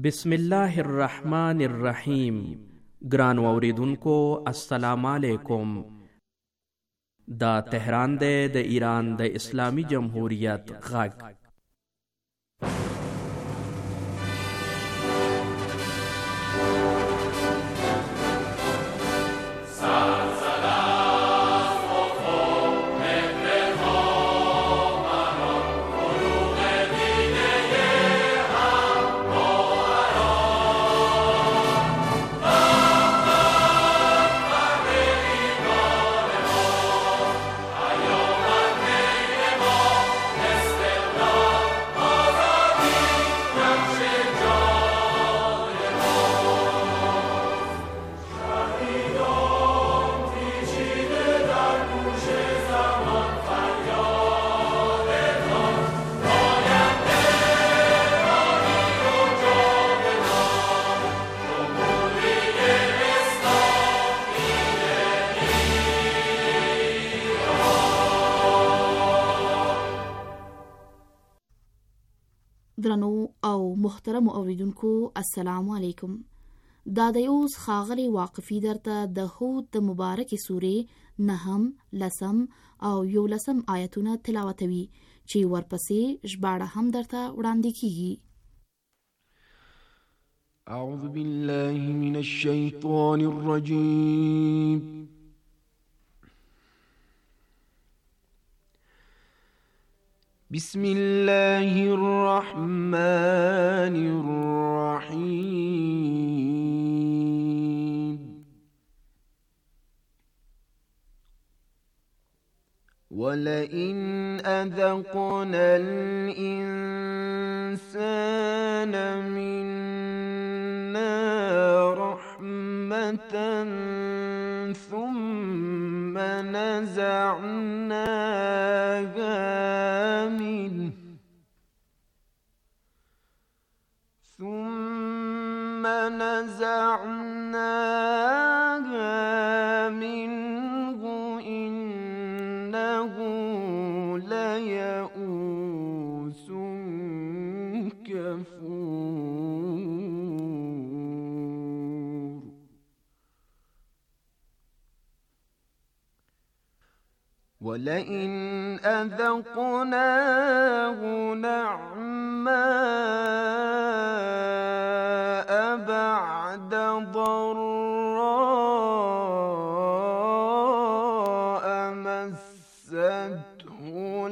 بسم الله الرحمن الرحیم. ګرانو اوریدونکو السلام علیکم. دا تهران دی د ایران د اسلامی جمهوریت غږ. درنو او محترم اوریدونکو السلام علیکم. دا د اوس خاغلی واقفی درته د هود د مبارک سورې 9 10 او 11 آیتونه تلاوتوي چې ورپسې ژباړه هم درته وړاندې کیږي. اعوذ بالله من الشیطان الرجیم. بسم الله الرحمن الرحيم. ولئن أذقنا الإنسان منا رحمة ثم نزعناها منه إنه ليئوس كفور. ولئن أذقناه نعماء بعد ضراء مسته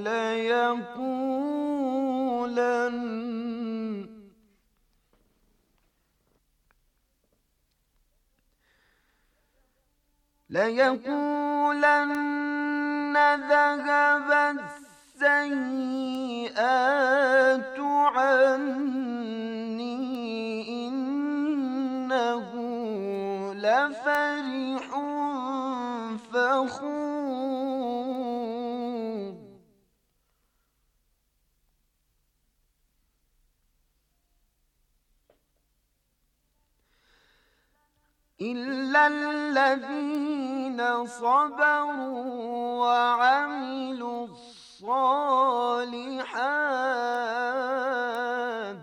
ليقولن ذهب السيئات عني إنه لفرح فخور. إلا الذين صبروا وعملوا الصالحات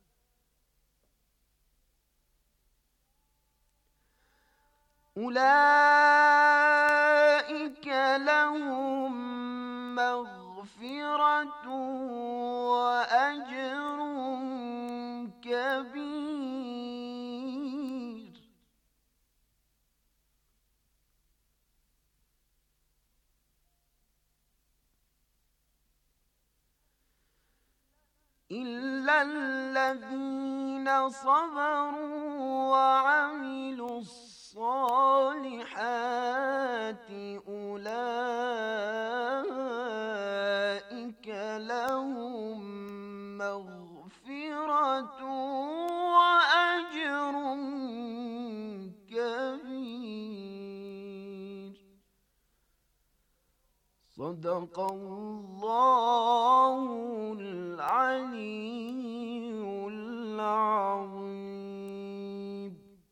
أولئك لهم مغفرة وأجر كبير. إلا الذين صبروا وعملوا الصالحات أولئك لهم مغفرة وأجر كبير. صدق الله العلي العظيم.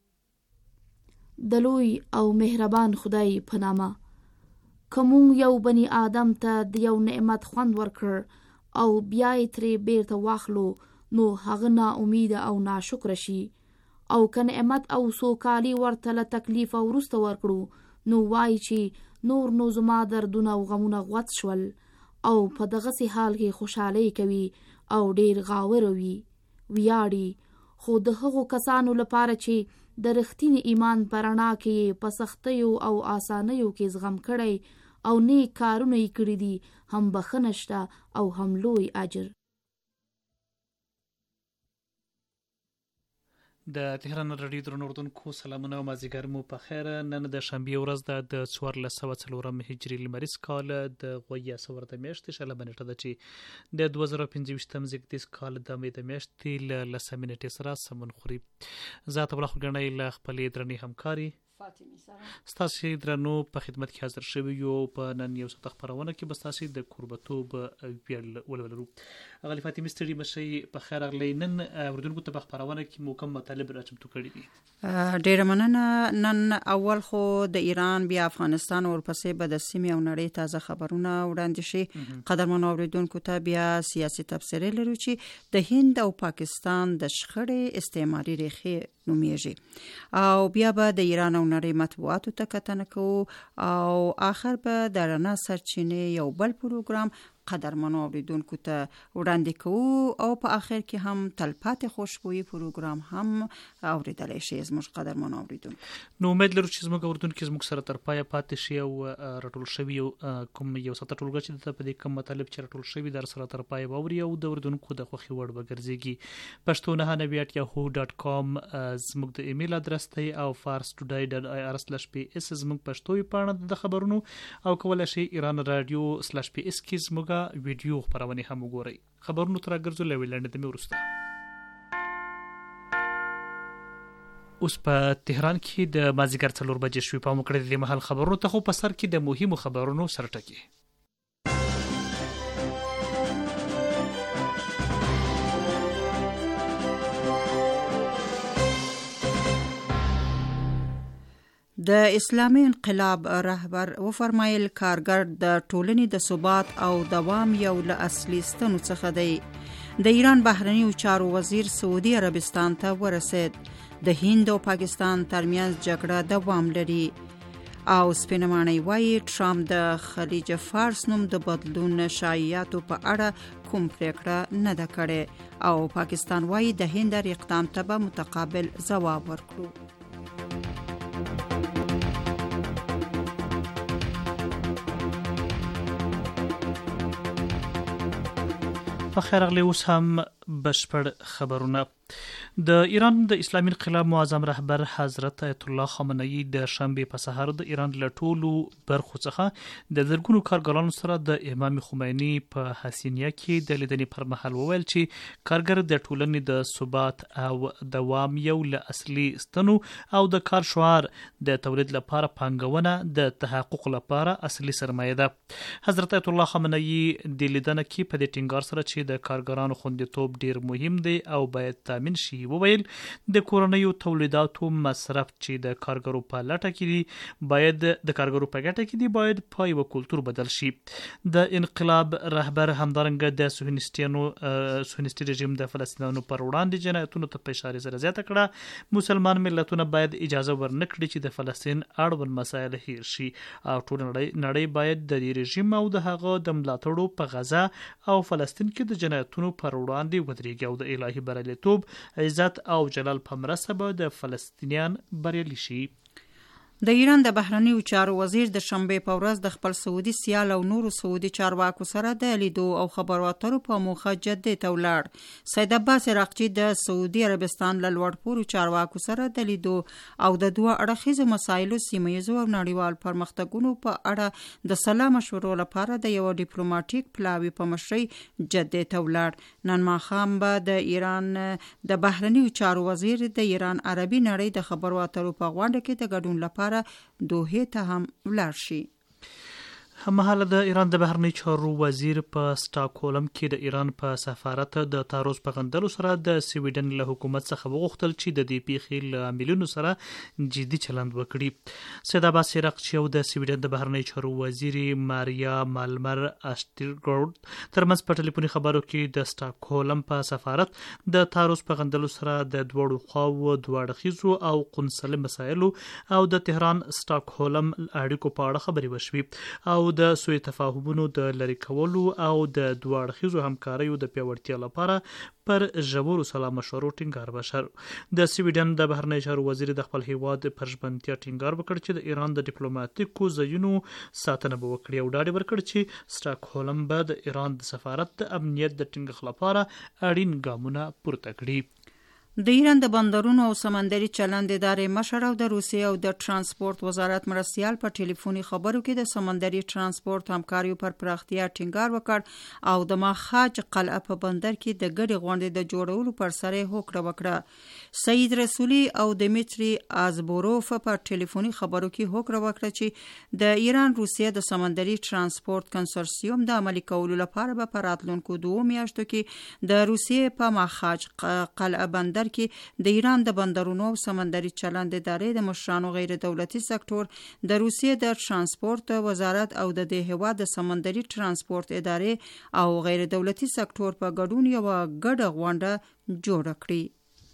دلوی او مهربان خدای په نامه. کوم یو بنی آدم ته د یو نعمت خوند ورکړ او بیا یې ترې بیرته واخلو، نو هغه نا امید او ناشکر شي او که نعمت او سوکالي ورته له تکلیف او وروسته ورکړو نو وایي چې نور نو زما دردونه او غمونه غوڅ شول او په دغسې حال کې خوشحالۍ کوي او ډیر غاوره وي ویاړي. خو د هغو کسانو لپاره چې د رښتیني ایمان په رڼا کې په سختیو او آسانیو کې زغم کړی او نیک کارونه یې کړي دي هم بخښنه شته او هم لوی اجر. د تهران رادیو درنو اردوونکو سلامونه او مازدیګر مو په خیر. نن د شنبې ورځ ده د 1404 هجري لمریز کال د غویا سور د میاشتې شلمه نیټه ده چې د 2025 زیږدیز کال د مې د میاشتې له 10 نیټې سره سمون خوري. زه ته بل خورګنۍ له خپلې درنې همکاري ستاسو درنو په خدمت کې حاضر شوی یو. په نن یو څه خبرونه کې بس تاسو د قربتوب ولولو غلی فاطمه ستړي مشي په خیر اغلی. نن اردوونکو ته خبرونه کې مو کوم مطالب راچمتو کړی دي؟ ډیر مننه. نن اول خو د ایران بیا افغانستان او ورپسې به د سیمې او نړۍ تازه خبرونه وړاندې شي. قدرمن اوریدونکو ته بیا سیاسي تبصره لرو چې د هند او پاکستان د شخړې استعماري ریښې نومیږي او بیا به د ایران او نړۍ مطبوعاتو ته کتنه کوو او آخر به د رڼا سرچینې یو بل پروګرام قدرمنو اوریدونکو ته وړاندې کوو او په آخر کې هم تلپاتې خوشبويي پروګرام هم اوریدلی شي زموږ قدرمنو اوریدونکو. نو امید لرو چې زموږ اوریدونکو زموږ سره تر پایه پاتې شي او راټول شوي کوم یو څه ټولګه چې د په دې کوم مطالب چې راټول شوي در سره تر پایه واوري او د اوریدونکو د خوښي وړ وګرځيږي. pashto9@yahoo.com زموږ د ایمیل ادرس دی او farstoday.ir/ps زموږ پښتو پاڼه د خبرونو او کولای شي ایران رادیو/ps کې زموږ ویډیو خبرونه هم وګورئ. خبرونو تر ګرځو لویلند د مې ورسته. اوس په تهران کې د مازیګر 4 بجې شوي په مکړه د محل خبرونو ته خو په سر کې د مهمو خبرونو سرټکی. د اسلامي انقلاب رهبر وفرمایل کارګر د ټولنې د ثبات او دوام یو له اصلي ستنو څخه دی. د ایران بهرنیو چارو وزیر سعودي عربستان ته ورسید. د هند او پاکستان ترمنځ جګړه دوام لري او سپینماني وایي ټرمپ د خلیج فارس نوم د بدلون شایعاتو په اړه کوم پریکړه نه ده کړې او پاکستان وایي د هند اقدام ته به متقابل ځواب ورکړو. په خیر اغلی اوس هم بشپړ خبرونه. د ایران د اسلامي انقلاب معظم رهبر حضرت آیت الله خامنه‌ای د شنبې په سهار د ایران له ټولو برخو څخه د زرګونو کارګرانو سره د امام خمیني په حسینیه کې د لیدنې پر مهال وویل چې کارګر د ټولنې د ثبات او دوام یو له اصلي ستنو او د کار شعار د تولید لپاره پانګونه د تحقق لپاره اصلي سرمایه ده. حضرت آیت الله خامنه‌ای د لیدنه کې په دې ټینګار سره چې د کارګرانو خوندیتوب ډیر مهم دی او باید تامین شي وویل د کورنیو تولیداتو مصرف چې د کارګرو په لټه کې دي باید د کارګرو په ګټه کې دي باید په یو کلتور بدل شي. د انقلاب رهبر همدارنګه د صهیونیستي رژیم د فلسطینیانو پر وړاندې جنایتونو ته په اشاره سره زیاته کړه. مسلمان ملتونه باید اجازه ورنکړي چې د فلسطین اړوند مسایل هیر شي او ټول نړۍ باید د رژیم او د هغه د ملاتړو په غزا او فلسطین کې د جنایتونو پر وړاندې ودرېږي او د الهي بریالیتوب عزت او جلال په مرسته به د فلسطینیان بریالي شي. د ایران د بهرنیو چارو وزیر د شنبې په ورځ د خپل سعودي سیال او نورو سعودي چارواکو سره د لیدو او خبرو اترو په موخه جدې ته ولاړ. سید عباس عراقچي د سعودي عربستان له لوړپوړو چارواکو سره د لیدو او د دوه اړخیزو مسایلو سیمه‌ییزو او نړیوال پرمختګونو په اړه د سلا مشورو لپاره د یو ډیپلوماټیک پلاوي په مشرۍ جدې ته ولاړ. نن ماښام به د ایران د بهرنیو چارو وزیر د ایران عربي نړۍ د خبرو اترو په غونډه کې د ګډون لپاره دوحې ته هم ولاړ شي. هممهاله د ایران د بهرنی چارو وزیر په سټاکهولم کې د ایران په سفارت د تعرض په غندلو سره د سویډن له حکومت څخه وغوښتل چې د دې پیښې له عاملینو سره جدي چلند وکړي. سید عباس عراقچی او د سویډن د بهرنی چارو وزیر ماریا مالمر اشترګورد ترمنځ په ټلیفوني خبرو کې د سټاکهولم په سفارت د تعرض په غندلو سره د دوړو خواو دوه اړخیزو او قونسلي مسایلو او د تهران سټاکهولم اړیکو په اړه خبرې وشوې او د سوء تفاهمونو د لرې کولو او د دوه اړخیزو همکاریو د پیاوړتیا لپاره پر ژورو سلا مشورو ټینګار وشر. د سویډن د بهرنی چارو وزیر د خپل هیواد پر ژمنتیا ټینګار وکړ چې د ایران د ډیپلوماټیکو ځایونو ساتنه به وکړي او ډاډ ورکړ چې سټاکهولم به د ایران د سفارت د امنیت د ټینګښت لپاره اړین ګامونه پورته کړي. د ایران د بندرونو او سمندري چلند ادارې مشر او د روسیې او د ترانسپورت وزارت مرستیال په ټلیفوني خبرو کې د سمندري ترانسپورت همکاریو پر پراختیا ټینګار وکړ او د ماخاج قلعه په بندر کې د ګډې غونډې د جوړولو پر سر هوکړه وکړه. سعید رسولي او دمیتری آزبوروف په ټلیفوني خبرو کې هوکړه وکړه چې د ایران روسیې د سمندري ترانسپورت کنسورسیوم د عملي کولو لپاره به په راتلونکو 2 میاشتو کې د روسیې په ماخاج قلعه بندر کې د ایران د بندرونو او سمندري چلند ادارې د مشرانو غیر دولتي سکتور د روسیې د ترانسپورت وزارت او د دې هیواد د سمندري ترانسپورت ادارې او غیر دولتي سکتور په ګډون یو ګډه غونډه جوړه کړې.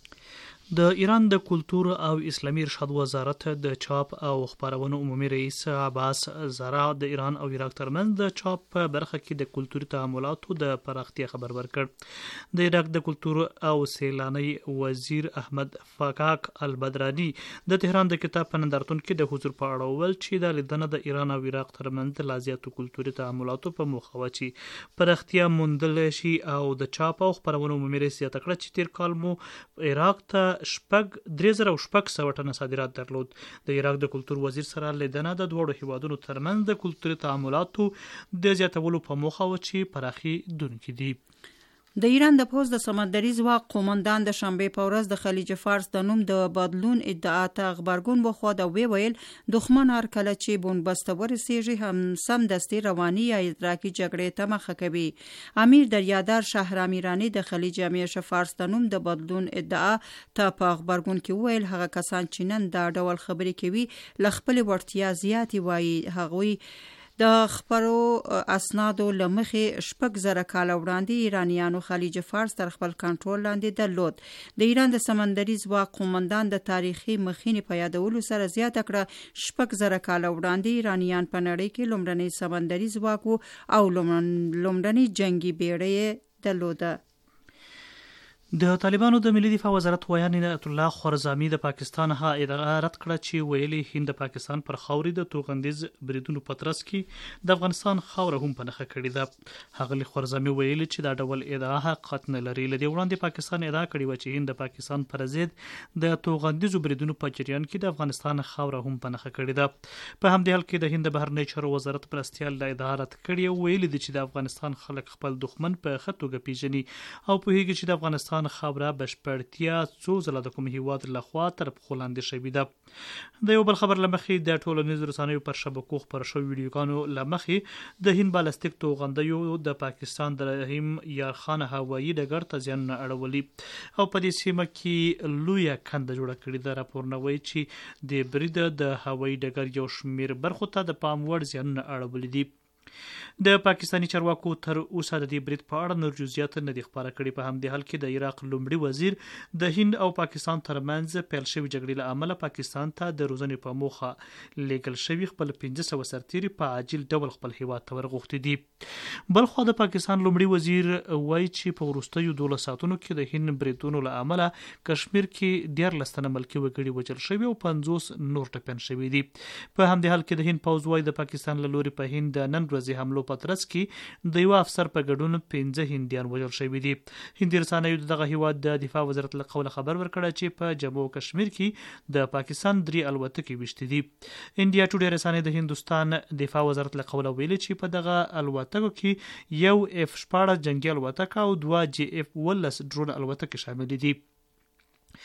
د ایران د کلتور او اسلامي ارشاد وزارت د چاپ او خبرونو عمومي رئیس عباس زرا د ایران او عراق ترمنځ د چاپ په برخه کې د کلتوري تعاملاتو د پراختیا خبر ورکړ. د عراق د کلتور او سیلاني وزیر احمد فاکاک البدرانی د تهران د کتاب په نندارتون کې د حضور په اړه وویل چې د لیدنه د ایران او عراق ترمنځ د لازیاتو کلتوري تعاملاتو په موخه و چې پراختیا موندل شي او د چاپ او خبرونو عمومي رئیس یې تکړه چې تیر کال مو عراق ته 3600 ټنه صادرات درلود. د عراق د کلتور وزیر سره لیدنه د دوړو هیوادونو ترمنځ د کلتوري تعاملاتو د زیاتولو په موخه و چې پراخي دونکي دي. د ایران د پوز د سمندري ځواک قومندان د شنبه په ورځ د خلیج فارس د نوم د بدلون ادعا ته خبرګون بخواد او ویل دښمن هر کله چې بنبسته ورسیږي هم سم دستي رواني یا ادراکي جګړې ته مخه کوي. امیر دریادار شهرام ایرانی د خلیج همیشه فارس د نوم د بدلون ادعا ته په خبرګون کې ویل هغه کسان چې نن دا ډول خبرې کوي ل خپل ورتیا زیاتی وایي هغوی د خبرو اسنادو لمخې 6000 کال وړاندې ایرانیانو خلیج فارس تر خپل کنټرول لاندې درلود. د ایران د سمندري ځواک قومندان د تاریخي مخینې په یادولو سره زیاته کړه 6000 کال وړاندې ایرانیان په نړۍ کې لومړنی سمندري ځواک او لومړنی جنگي بیړۍ درلوده. د طالبانو د ملي دفاع وزارت ویان عنایت الله خرزامي د پاکستان ها ادعا رد کړه چې ویلي هند د پاکستان پر خاوري د توغندیز بریدونو پترس کې د افغانستان خاور هم په نخښه کړې ده. هغه خرزامي ویلي چې دا ډول ادعا حقیقت نه لري. لدی وړاندې پاکستان ادعا کړې و چې هند د پاکستان پر ضد د توغندیز بریدونو په جریان کې د افغانستان خاور هم په نخښه کړې ده. په همدې حال کې د هند بهرنی چارو وزارت مرستیال د ادعا رد کړې او ویلي دي چې د افغانستان خلک خپل دښمن په خطوګه پیژني او په هیڅ چې د افغانستان خبره بشپړتیا څو ځله د کوم هیواد لخوا تر پخو لاندې شوې ده. د یو بل خبر لمخې د ټولنیزو رسنیو پر شبکو خپاره شوي ویډیوګانو لمخې د هند بالستیک توغندیو د پاکستان د رحیم یارخان هوایي ډګر ته زیان اړولي او په دې سیمه کې لویه کنده جوړه کړې ده. راپورونه وایي چې د برید د هوایي ډګر یو شمېر برخو ته د پام وړ زیانونه اړولي دي. د پاکستانی چارواکو تر اوسه د دې برید په اړه نور جزئیات نه دي خبره کړي. په همدې حال کې د عراق لومړي وزیر د هند او پاکستان ترمنځ پیل شوی جګړې له امله پاکستان ته د روزنې په موخه لیږل شوی خپل 1500 سرتیري په عاجل ډول خپل هیواد ته ورغوښتي دي. بلخو د پاکستان لومړي وزیر وایي چې په وروستیو 12 ساعتونو کې د هند بریدونو له امله کشمیر کې 14 تنه ملکي وګړي وژل شوي او 50 نور ټپیان شوي دي. په همدې حال کې د هند پوځ وایي د پاکستان له لوري په هند نن ورځې حملو په ترڅ کې د یو افسر په ګډون 15 هندیان وژل شوي دي. هندي رسنیو دغه هیواد د دفاع وزارت له قوله خبر ورکړه چې په جموں او کشمیر کې د پاکستان 3 الوتکې وشتي دي. انډیا ټوډے رسنۍ د هندستان دفاع وزارت له قوله ویلي چې په دغه الوتکو کې یو F-14 جنگي الوتکه او 2 JF-12 ډرون الوتکې شامل دي.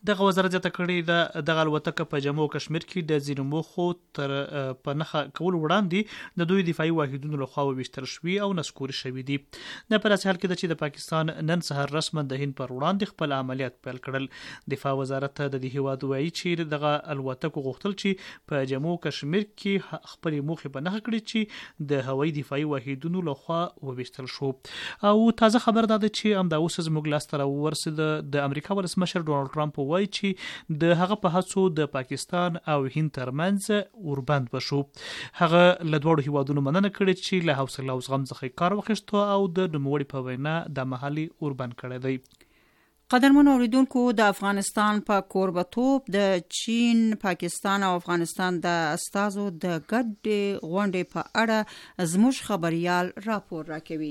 دغه وزارت زیاته کړې ده دغه الوتکه په جموں کشمیر کې د ځینو موخو تر په نښه کول وړاندې د دوی دفاعي واحدونو لخوا وویشتل شوي او نسکوري شوي دي. د په داسې حال کې ده چې د پاکستان نن سهار رسما د هند پر وړاندې خپل عملیات پیل کړل. دفاع وزارت د دې هیواد وایي چې دغه الوتکو غوښتل چې په جموں کشمیر کې خپل موخې په نښه کړي چې د هوایي دفاعي واحدونو لخوا وویشتل شو. او تازه خبر ده چې همدا اوس زموږ لاسته راورسېده د امریکا ولسمشر ډونالډ ټرمپ وایي چې د هغه په هڅو د پاکستان او هند ترمنځ اوربند بشو. هغه له دواړو هیوادونو مننه کړې چې له حوصله او زغم څخه کار واخیستو او د نوموړي په وینا د محلي اوربند کړی دی. قدرمن اوریدونکو، د افغانستان په کوربتوب د چین، پاکستان او افغانستان د استازو د ګډې غونډې په اړه زموږ خبريال راپور راکوي.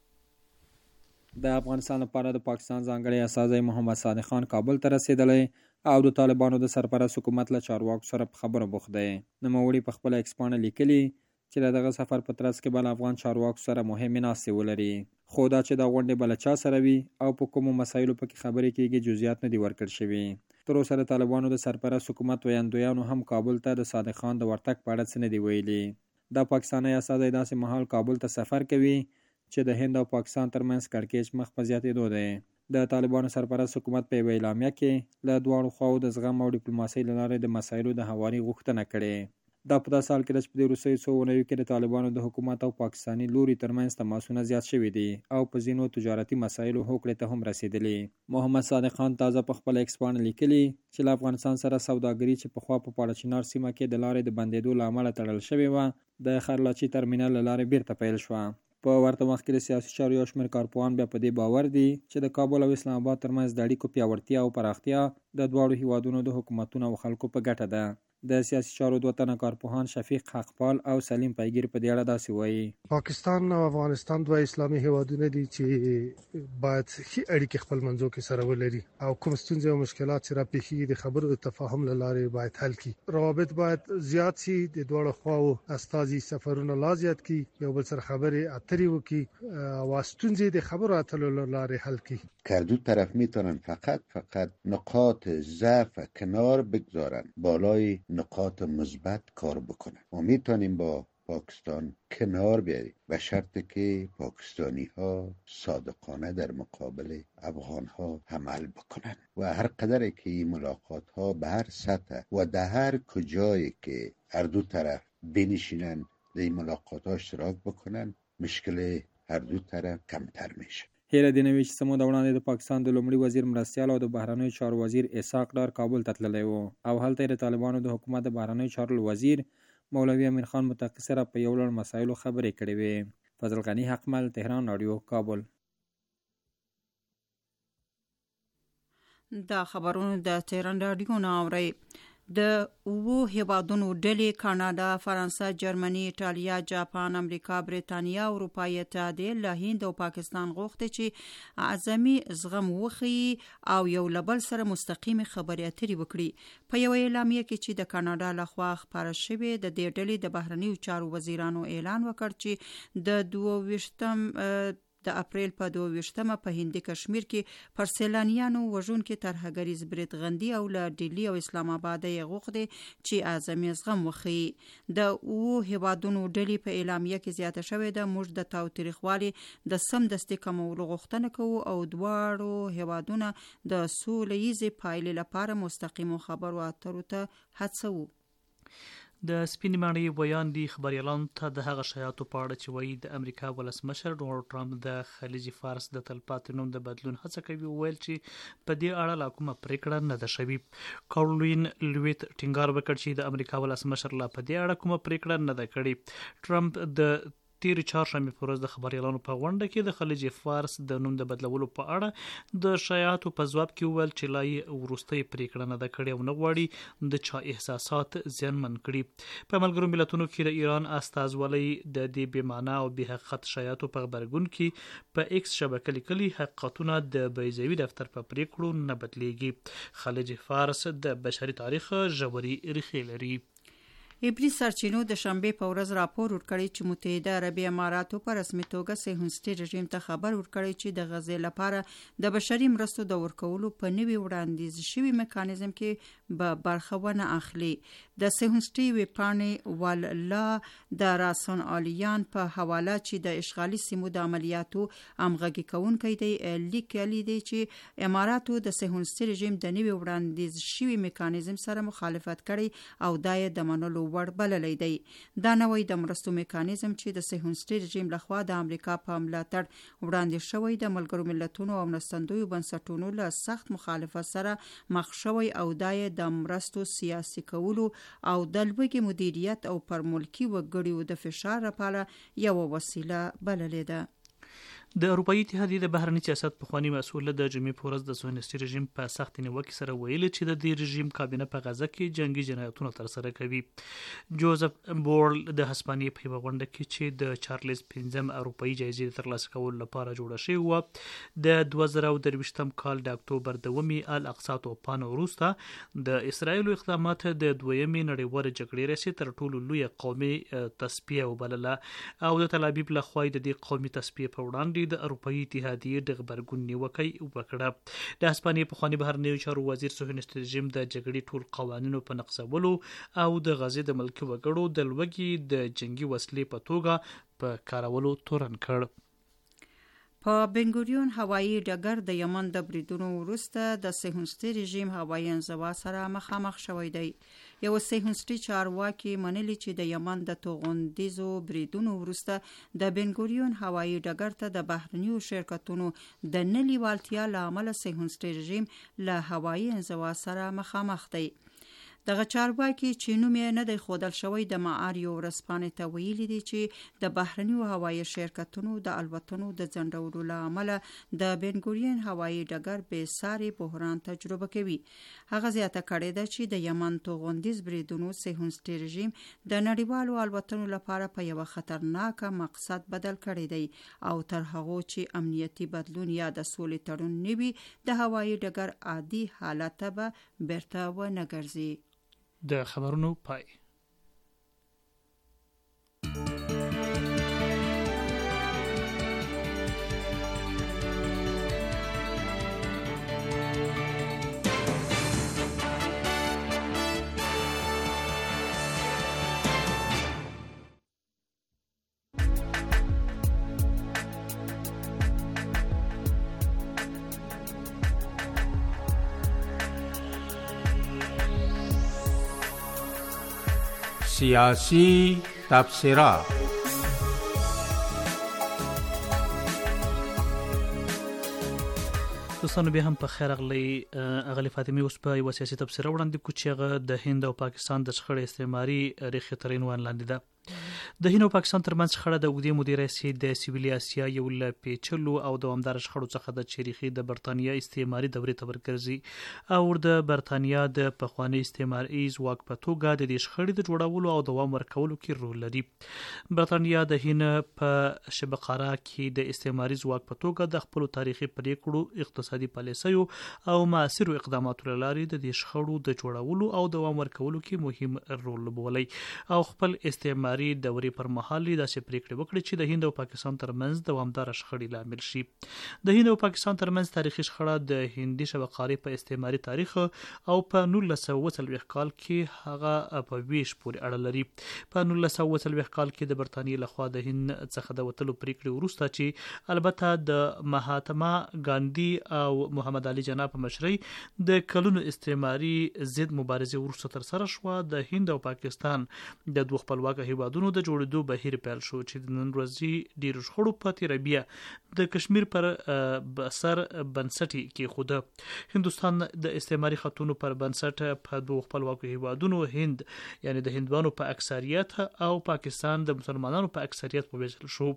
د افغانستان لپاره د پاکستان ځانګړی استازی محمد صادق خان کابل ته رسیدلی او د طالبانو د سرپرست حکومت له چارواکو سره په خبرو بوخت دی. نوموړي په خپله ایکس پاڼه لیکلي چې له دغه سفر په ترڅ کې به له افغان چارواکو سره مهمې ناستې ولري، خو دا چې دا غونډې به له چا سره وي او په کومو مسایلو پکې خبرې کېږي جزئیات نه دي ورکړل شوي. تر اوسه د طالبانو د سرپرست حکومت ویاندویانو هم کابل ته د صادق خان د ورتګ په اړه څه نه دي ویلي. دا پاکستاني استازی داسې مهال کابل ته سفر کوي چې د هند او پاکستان ترمنځ کړکېچ مخ په زیاتېدو دی. د طالبانو سرپرست حکومت په یوه اعلامیه کې له دواړو خواو د زغم او ډیپلوماسۍ له لارې د مسایلو د هواري غوښتنه کړې. دا په داسې حال کې ده چې په دې وروستیو څو اونیو کې د طالبانو د حکومت او پاکستاني لوري ترمنځ تماسونه زیات شوي دي او په ځینو تجارتي مسایلو هوکړې ته هم رسیدلي. محمد صادق خان تازه په خپل ایکس پاڼه لیکلي چې له افغانستان سره سوداګري چې پخوا په پاړه چنار سیمه کې د لارې د بندېدو له امله تړل شوې وه د خرلاچي ترمینل له لارې بیرته پیل شوه. په ورته وخت کې د سیاسي چارو یو شمېر کارپوهان بیا په دې باور دي چې د کابل او اسلام آباد ترمنځ د اړیکو پیاوړتیا او پراختیا د دواړو هیوادونو د حکومتونو او خلکو په ګټه ده. د سیاسي چارو دوه تنه کارپوهان شفیق حقپال او سلیم پیگیر په دې اړه داسې وایي. پاکستان او افغانستان دوه اسلامي هیوادونه دي چې باید ښې اړیکې خپل منځو کې سره ولري او کوم ستونزې او مشکلات چې راپېښېږي د خبرو د تفاهم له لارې باید حل کړي. روابط باید زیات شي، د دواړو خواو استازي سفرونه لا زیات کړي، یو بل سره خبرې اترې وکړي او ستونزې د خبرو اترو له لارې حل کړي. که دو طرف میتونن فقط نقاط ضعف کنار بگذارن، بالای نقاط مثبت کار بکنن. ما میتونیم با پاکستان کنار بیاریم به شرطی که پاکستانی ها صادقانه در مقابل افغان ها عمل بکنن و هر قدر که این ملاقات ها به هر سطح و در هر کجایی که هر دو طرف بنشینن در این ملاقات ها اشتراک بکنن، مشکل هر دو طرف کمتر میشه. هیله دې نه وي چې څه موده وړاندې د پاکستان د لومړي وزیر مرستیال او د بهرنیو چارو وزیر اسحاق ډار کابل ته تللی و او هلته یې د طالبانو د حکومت د بهرنیو چارو وزیر مولوي امیر خان متقي سره په یو لړ مسایلو خبرې کړې وې. فضل غني حقمل، تهران رادیو، کابل. دا خبرونه د تهران رادیو نه اورئ. د اوو هیوادونو ډلې کاناډا، فرانسه، جرمني، ایټالیا، جاپان، امریکا، بریتانیا، اروپایي اتحادیه له هند او پاکستان غوښتي چې اعظمي زغم وښيي او یو له بل سره مستقیمې خبرې اترې وکړي. په یوه اعلامیه کې چې د کاناډا لخوا خپاره شوې، د دې ډلې د بهرنیو چارو وزیرانو اعلان وکړ چې د 22 د اپریل په 22 په هندي کشمیر کې پر سیلانیانو وژونکي ترهګریز برید غندي او له ډیلی او اسلام آباد یې غوښتي چې اعظمي زغم وښيي. د اوو هیوادونو ډلې په اعلامیه کې زیاته شوې ده موږ د تاوتریخوالي د سمدستي کمولو غوښتنه کوو او دواړو هیوادونه د سولې ییزې پایلې لپاره مستقیمو خبرو اترو ته هڅوو. د سپینې ماڼۍ بیان دی خبريالانو ته د هغه شایعاتو په اړه چې وایي د امریکا ولسمشر ډونالډ ټرمپ د خلیج فارس د تلپاتې نوم د بدلون هڅه کوي. ویل چې په دې اړه لا کومه پریکړه نه ده شوې. کارولین لویت ټینګار وکړ چې د امریکا ولسمشر لا په دې اړه کومه پریکړه نه ده کړې. ټرمپ د تیر چهارشنبه پر ورځ د خبريالانو په غونډه کې د خلیج فارس د نوم د بدلولو په اړه د شایعاتو په ځواب کې وویل چې لا یې وروستۍ پریکړه نه ده کړې او نه غواړي د چا احساسات زیانمن کړي. په ملګرو ملتونو کې د ایران استازولۍ د دې بې معنا او بې حقیقت شایعاتو په خبرګون کې په ایکس شبکه لیکلي حقیقتونه د بیضوي دفتر په پریکړو نه بدلیږي. خلیج فارس د بشري تاریخ ژورې ریښې لري. عبري سرچینو د شنبه په ورځ راپور ورکړی چې متحده عربي اماراتو په رسمي توګه صهیونیستي رژیم ته خبر ورکړی چې د غزې لپاره د بشري مرستو د ورکولو په نوي وړاندیز شوي میکانیزم کې به برخه ونه اخلي. د صهیونیستي ویبپاڼې والله د راسن آلیان په حواله چې د اشغالي سیمو د عملیاتو همغږي کوونکی دی لیکلی دی چې اماراتو د صهیونیستي رژیم د نوي وړاندیز شوي میکانیزم سره مخالفت کړی او دا یې د منلو وړ بللی دی. دا نوی د مرستو میکانیزم چې د صهیونیستي رژیم لخوا د امریکا په ملاتړ وړاندې شوی د ملګرو ملتونو او مرستندویو بنسټونو له سخت مخالفت سره مخ شوی او دا یې د مرستو سیاسي کولو او د لوږې مدیریت او پر ملکي وګړو د فشار لپاره یوه وسیله بللې ده. د اروپایي اتحادیې د بهرني سیاست پخوانی مسؤل د جمعې په ورځ د صهیونیستي رژیم په سخت نیوکې سره ویلي چې د دې رژیم کابینه په غزه کې جنگي جنایتونه ترسره کوي. جوزف بورل د هسپانیې په یوه غونډه کې چې د چارلز پنځم اروپایي جایزې د ترلاسه کولو لپاره جوړه شوې وه د 2023 کال د اکتوبر د 1 الاقصی توپان وروسته د اسرایلو اقدامات د دویمې نړیوالې جګړې رسې تر ټولو لویه قومي تصفیه وبلله او د تل ابیب لخوا د دې قومي تصفیه په وړاندې د اروپایي اتحادیې د غبرګون نیوکه وکړه. د هسپانیې پخوانی بهرنیو چارو وزیر صهیونیستي رژیم د جګړې ټول قوانینو په نقضولو او د غزې د ملکي وګړو د لوږې د جنگي وسلې په توګه په کارولو تورن کړ. په بنګوریون هوایي ډګر د یمن د بریدونو وروسته د صهیونیستي رژیم هوایي انزوا سره مخامخ شوی دی. یو صهیونیستي چارواکي منلي چې د یمن د توغندیزو بریدونو وروسته د بنګوریون هوایي ډګر ته د بهرنیو شرکتونو د نه لیوالتیا له امله صهیونیستي رژیم له هوایي انزوا سره مخامخ دی. دغه چارواکي چې نوم یې نه دی ښودل شوی د معار یو ورځپاڼې ته ویلي دي چې د بهرنیو هوایي شرکتونو د الوتنو د ځنډولو له امله د بنګورین هوایي ډګر بېساري بحران تجربه کوي. هغه زیاته کړې ده چې د یمن توغندیز بریدونو صهیونیستي رژیم د نړیوالو الوتنو لپاره په یوه خطرناکه مقصد بدل کړی دی او تر هغو چې امنیتي بدلون یا د سولې تړون نه وي د هوایي ډګر عادي حالت ته به بیرته ونه ګرځي. د خبرونو پای. سیاسی تبصره. دوستانو بیا هم په خیر اغلی اغلی فاطمه اوس په یو سیاسي تبصره وړاندې کو چې هغه د هند او پاکستان د شخړې استعماري ریښې تر عنوان لاندې ده. د هند او پاکستان ترمنځ شخړه د اوږدې مودې راهیسې د سویلي اسیا یو له پیچلو او دوامداره شخړو څخه د چریخي د برتانیا استعماري دورې ته ورګرځي او د برتانیا د پخواني استعماري ځواک په توګه د دې شخړې د جوړولو او دوام ورکولو کې رول لري. برتانیا د هند په شبه قاره کې د استعماري ځواک په توګه د خپل تاریخي پریکړو، اقتصادي پالیسیو او معاصرو اقداماتو له لارې د دې شخړو د جوړولو او دوام ورکولو کې مهم رول لوبولی او خپل استعماري دورې پر مهال داسې پریکړې وکړې چې د هند او پاکستان ترمنځ دوامداره شخړې لامل شي. د هند او پاکستان ترمنځ تاریخي شخړه د هندي شبه قارې په استعماري تاریخ او په 1940 کال کې هغه په ویش پورې اړه لري. په 1940 کال کې د برتانیې لخوا د هند څخه د وتلو پریکړې وروسته چې البته د مهاتما ګاندي او محمد علي جناح په مشرۍ د کلونو استعماري ضد مبارزې وروسته ترسره شوه، د هند او پاکستان د دوه خپلواکه هیوادونو د جوړېدو بهیر پیل شو چې د نن ورځې ډېرو شخړو په تیره بیا د کشمیر پر سر بنسټ کېښوده. هندوستان د استعماري خطونو پر بنسټ په دوه خپلواکو هیوادونو هند یعنی د هندوانو په اکثریت او پاکستان د مسلمانانو په اکثریت وویشل شو.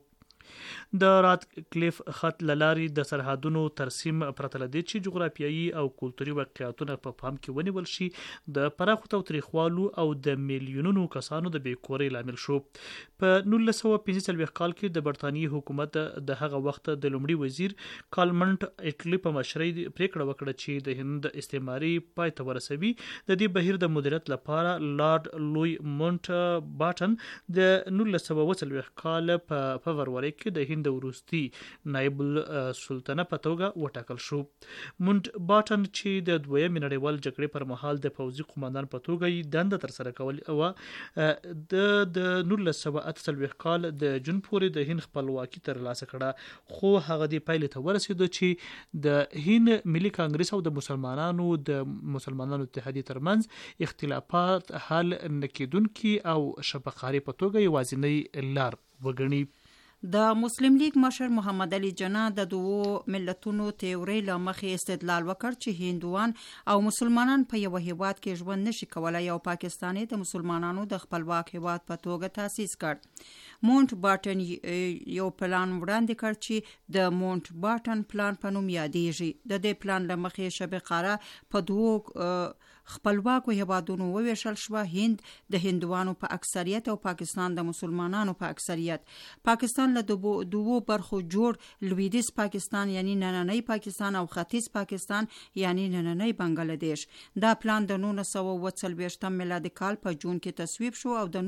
د رات کلیف خط للاري د سرحدونو ترسیم پرته لدی چې جغرافیایي او کلتوري واقعیتونه په پام کې ونیول شي د پراخو تاوتریخوالو او د میلیونونو کسانو د بیکورۍ لامل شو. په 1945 کال کې د برتانیې حکومت د هغه وخت د لومړي وزیر کالمنټ اټلی په مشرۍ پریکړه وکړه چې د هند استعماري پای ته ورسوي. د دې بهیر د مدیریت لپاره لارډ لوی مونټ باټن د 1940 کال په فبروري کې د هند وروستي نایب السلطنه په توګه وټاکل شو. مونټ باټن چې د دویمې نړیوال جګړې پر مهال د پوځي قوماندان په توګه یې دنده ترسره کول او د 1948 کال د جون پورې د هند خپلواکي ترلاسه کړه، خو هغه د پایلې ته ورسېد چې د هند ملي کانګرس او د مسلمانانو اتحادیې ترمنځ اختلافات حل نکیدونکي او شفقاري په توګه یوازینی لار وګڼي. د مسلم لیگ مشر محمد علي جناح د دوو ملتونو تیوري له مخې استدلال وکړ چې هندوان او مسلمانان په یو هیواد کې ژوند نشي کولای او پاکستان د مسلمانانو د خپلواک هیواد په توګه تاسیس کړ. مونټ باټن یو پلان وړاندې کړ چې د مونټ باټن پلان په نوم یادېږي. د دې پلان له مخې شبه قاره په دوو خپلواکو هیوادونو وویشل شو، هند د هندوانو په اکثریت او پاکستان د مسلمانانو په اکثریت. پاکستان له دوو برخو جوړ لویدیځ پاکستان یعنی نننی پاکستان او ختیځ پاکستان یعنی نننی بنگلاديش. دا پلان د 1940 میلادي کال په جون کې تصویب شو او د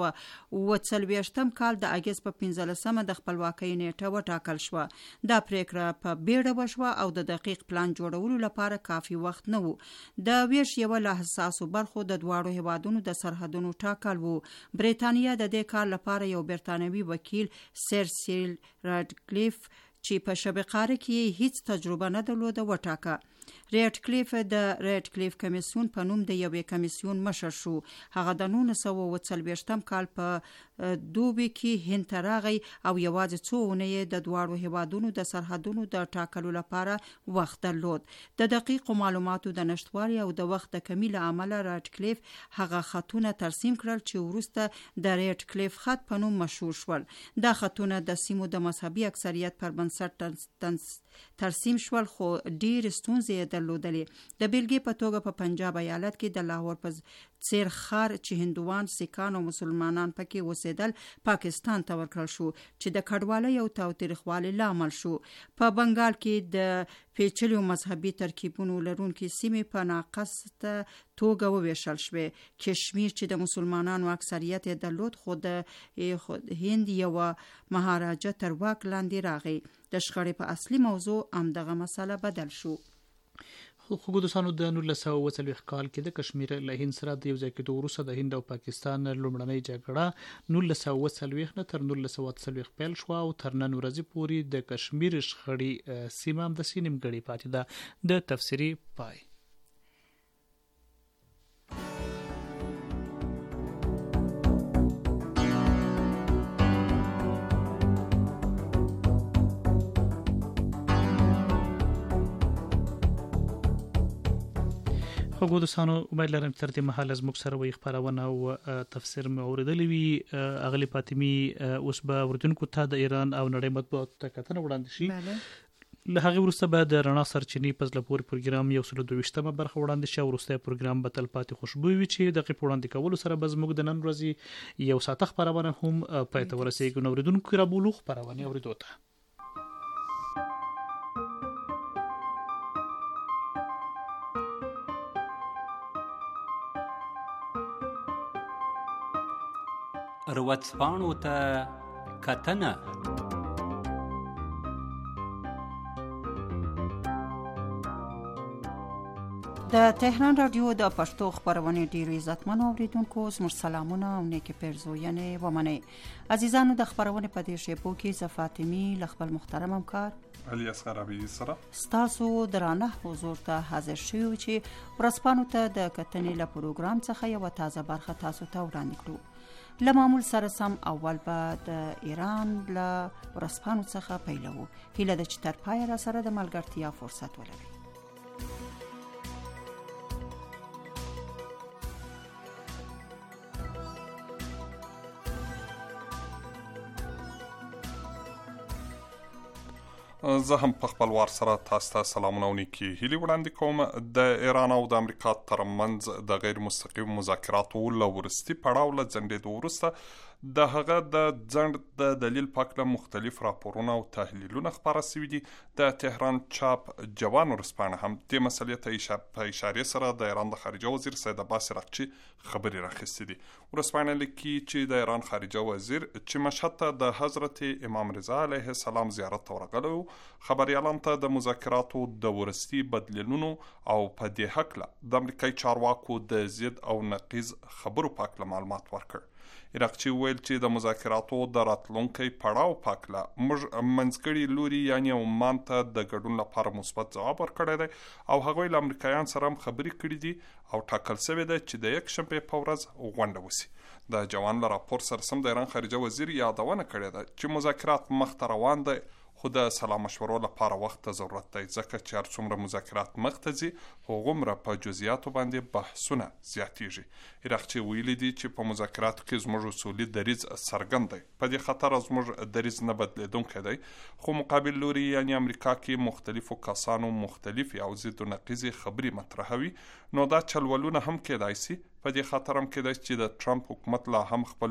1940 کال د اگست په 15 د خپلواکۍ نیټه وټاکل شو. دا پریکړه په بیړه وشوه او د دقیق پلان جوړولو لپاره کافي وخت نه و. د ویش یو له حساسو برخو د دواړو هیوادونو د سرحدونو ټاکل وو. بریتانیا د دې کار لپاره یو برتانوي وکیل سر سیریل راډکلیف چې په شبه قاره کې هیڅ تجربه نه درلوده وټاکه. ریډکلیف د ریډکلیف کمیسیون په نوم د یوې کمیسیون مشر شو. هغه د 1940 کال په دوبي کې هند ته راغی او یوازې څو اونۍ د دواړو هیوادونو د سرحدونو د ټاکلو لپاره وخت درلود. د دقیقو معلوماتو د نشټوالي او د وخت د کمی له امله ریډکلیف هغه خطونه ترسیم کړل چې وروسته د ریډکلیف خط په نوم مشهور شول. دا خطونه د سیمو د مذهبي اکثریت پر بنسټ ترسیم شول، خو ډیر ستونزې درلودلې. د بیلګې په توګه په پنجاب ایالت کې د لاهور په څیر خار چې هندوان، سیکان او مسلمانان پکې اوسېدل پاکستان ته ورکړل شو چې د کډوالۍ او تاوتریخوالي لامل شو. په بنگال کې د پیچلو مذهبي ترکیبونو لرونکي سیمې په ناقصه توګه وویشل شوې. کشمیر چې د مسلمانانو اکثریت درلود خو د هند یو مهاراجا تر واک لاندې راغی. د شخړې په اصلي موضوع همدغه مسله بدل شو. خو دوستانو د 1940 کال کې د کشمیر له هند سره د یو ځای کېدو وروسته د هند او پاکستان لومړنۍ جګړه 1940 نه تر 1940 پیل شو او تر نن ورځې پورې د کشمیر شخړې سیمه هم د نیمګړې پاتې ده. د تفسیري پای. خو دوستانو امید لرم تر دې مهال زموږ سره وي خبرونه او تفسیر مې اوریدلی وي. اغلی فاطمی اوس به اوریدونکو ته د ایران او نړۍ مطبوعاتو ته کتنه وړاندې شي. له هغه وروسته به د رڼا سرچینې په زړه پورې پروګرام 122مه برخه وړاندې شي. وروسته پروګرام به تل پاتې خوشبوي وي چې دغه وړاندې کولو سره به زموږ د نن ورځې یو ساعته خبرونه هم پای ته ورسیږي. نو اوریدونکو را بولو خبرونه اوریدو ته ورځپاڼو ته کتنه. د تهران رادیو د پښتو خبرونه ډیرو عزتمنو اوریدونکو زموږ سلامونه او نیکی پیرزوینه ومنئ. عزیزانو د خبرونه په دې شیبو کې ز فاطمی ل خپل محترم همکار علي اصغر ابي سره ستاسو درانه حضور ته حاضر شوم چې ورځپاڼو ته د کتنې له پروګرام څخه یو تازه برخه تاسو ته وړاندې کړو. لمعمول سره سم اول به د ایران له ورځپاڼو څخه پیلوو. هیله ده چې تر پایه را سره د ملګرتیا فرصت ولرئ. زه هم په خپل وار سره تاسو ته سلامونه او نیکې هیلې وړاندې کوم. د ایران او د امریکا ترمنځ د غیر مستقیم مذاکراتو له وروستي پړاو له ځنډېدو وروسته د هغه د ځنډ د دلیل په هکله مختلف راپورونه او تحلیلونه خپاره سوي دي. د تهران چاپ جوان ورځپاڼه هم دې مسلې ته په اشارې سره د ایران د خارجه وزیر سید عباس اراغچي خبرې راخیستې دي. ورځپاڼه لیکي چې د ایران خارجه وزیر چې مشهد ته د حضرت امام رضا علیه السلام زیارت ته ورغلی و، خبریالانو ته د مذاکراتو د وروستي بدلونونو او په دې هکله د امریکایي چارواکو د ضد او نقیض خبرو په هکله معلومات ورکړ. اراغچي وویل چې د مذاکراتو د راتلونکي پړاو په هکله موږ منځګړي لوري یعنې عمان ته د ګډون لپاره مثبت ځواب ورکړی دی او هغوی له امریکایانو سره هم خبرې کړي دي او ټاکل شوې ده چې د یکشنبې په ورځ غونډه وشي. د جوان له راپور سره سم د ایران خارجه وزیر یادونه کړې ده چې مذاکرات مخته روان دی، خو د سلا مشورو لپاره وخت ته ضرورت دی، ځکه چې هر څومره مذاکرات مخته ځي هغومره په جزئیاتو باندې بحثونه زیاتیږي. اراغچي ویلي دي چې په مذاکراتو کې زموږ اصولي دریځ څرګند دی، په دې خاطر زموږ دریځ نه بدلیدونکی دی، خو مقابل لوري یعنې امریکا کې مختلفو کسانو مختلفې او ضد و نقیضې خبرې مطرحوي، نو دا چلولونه هم کېدای شي. په دې خاطر هم کېدای چې د ټرمپ حکومت لا هم خپل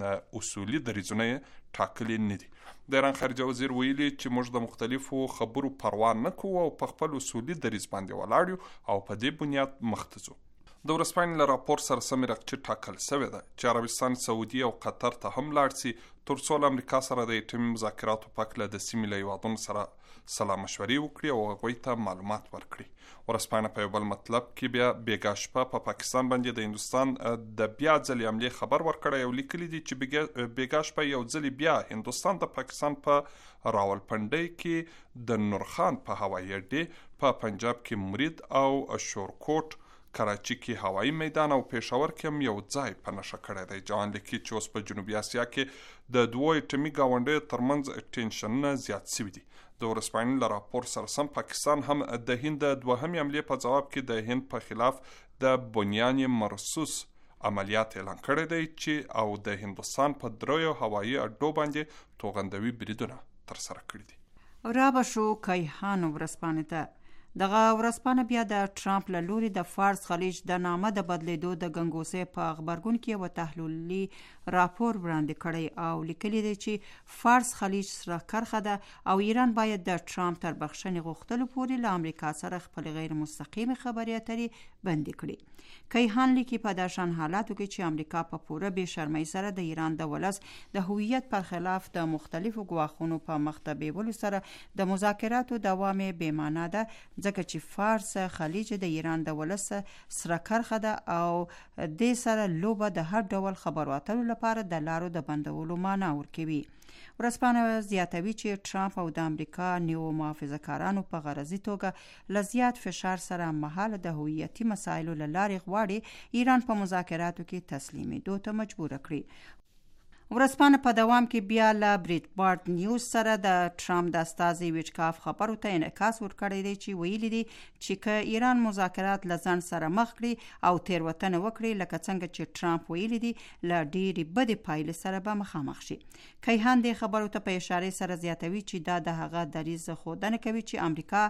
اصولي دریځونه یې ټاکلي نه دي. د ایران خارجه وزیر ویلي چې موږ د مختلفو خبرو پروا نه کوو او په خپل اصولي دریځ باندې ولاړ یو او په دې بنیاد مخته ځو. د ورځپاڼې له راپور سره سم اراغچي ټاکل شوې ده چې عربستان، سعودي او قطر ته هم لاړ شي تر څو له امریکا سره د اټومي مذاکراتو په هکله د سیمې له هیوادونو سره سلا مشورې وکړي او هغوی ته معلومات ورکړي. ورځپاڼه په یو بل مطلب کې بیا بیګا شپه په پاکستان باندې د هندوستان د بیا ځلې حملې خبر ورکړی او لیکلي دي چې بیګا شپه یو ځلې بیا هندوستان د پاکستان په راولپنډۍ کې د نورخان په هوایي اډې، په پنجاب کې مرید او شورکوټ، کراچي کې هوایي میدان او پېښور کې هم یو ځای په نښه کړی دی. جوان لیکي چې اوس په جنوبي اسیا کې د دوو اټومي ګاونډیو ترمنځ ټینشنونه زیات شوي دي. د ورځپاڼې له راپور سره سم پاکستان هم د هند د دوهمې حملې په ځواب کې د هند په خلاف د بنیان مرصوص عملیات اعلان کړی دی چې او د هندوستان په دریو هوایي اډو باندې توغندوي بریدونه ترسره کړي دي. را به شو کیهان ورځپاڼې ته. دغه ورځپاڼه بیا د ټرمپ له لوري د فارس خلیج د نامه د بدلیدو د ګنګوسې په خبرګون کې یو تحلیلي راپور وړاندې کړی او لیکلي دی چې فارس خلیج سره کرخه ده او ایران باید د ټرمپ تر بخښنې غوښتلو پورې له امریکا سره خپل غیر مستقیمې خبرې اترې بندي کړي. کیهان لیکي په داسې حالاتو کې چې امریکا په پوره بې شرمۍ سره د ایران د ولس د هویت پر خلاف د مختلفو ګواښونو په مخ ته بیولو سره د مذاکراتو دوام بې معنا ده، ځکه چې فارس خلیج د ایران د ولس سره کرخه ده او دې سره لوبه د هر ډول خبرو اترو لپاره د لارو د بندولو معنا ورکوي. ورځپاڼه زیاتوي چې ټرمپ او د امریکا نیو محافظه کارانو په غرضي توګه له زیات فشار سره مهاله د هویتي مسایلو له لارې غواړي ایران په مذاکراتو کې تسلیمېدو ته مجبور کړي. ورځپاڼه په دوام کې بیا له بریټبارت نیوز سره د ټرمپ د استازي ویچکاف خبرو ته انعکاس ورکړی دی چې ویلي دي چې که ایران مذاکرات له ځنډ سره مخ کړي او تېروتنه وکړي لکه څنګه چې ټرمپ ویلي دي له ډېرې بدې پایلې سره به مخامخ شي. کیهان دې خبرو ته په اشارې سره زیاتوي چې دا د هغه دریځ ښودنه کوي چې امریکا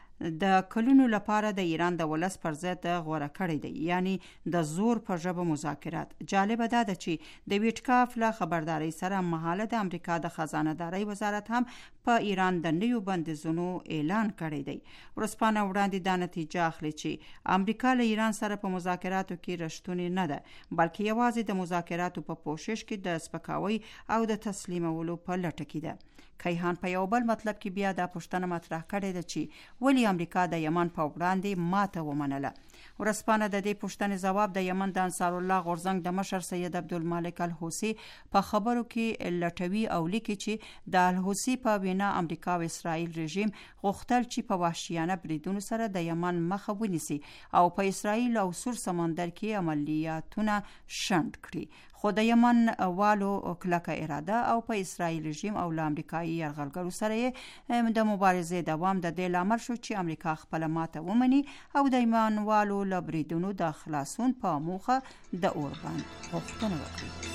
د کلونو لپاره د ایران د ولس پر ضد غوره کړی دی، یعنی د زور په ژبه مذاکرات. جالبه ده چې د ویټکاف له خبرداري سره مهاله د امریکا د خزانه داري وزارت هم په ایران د نویو بندیزونو اعلان کړی دی. ورځپاڼه وړاندې دا نتیجه اخلي چې امریکا له ایران سره په مذاکراتو کې رښتونې نه ده، بلکې یوازې د مذاکراتو په پوښښ کې د سپکاوي او د تسلیمولو په لټه کې ده. کیهان په یو بل مطلب کې بیا دا پوښتنه مطرح کړې ده چې ولې امریکا د یمن په وړاندې ماته ومنله. ورځپاڼه د دې پوښتنې ځواب د یمن د انصار الله غورځنګ د مشر سید عبدالمالک الحوثي په خبرو کې لټوي او لیکي چې د الحوثي په وینا امریکا او اسرائیل رژیم غوښتل چې په وحشیانه بریدونو سره د یمن مخه ونیسي او په اسرائیل او سور سمندر کې عملیاتونه شنډ کړي، خو د یمن والو کلکه اراده او په اسرائیل رژیم او له امریکایي یرغلګرو سره د مبارزې دوام د دې لامل شو چې امریکا خپل ماته ومني او د یمن والو له بریدونو د خلاصون په موخه د اوربند غوښتنه وکړي.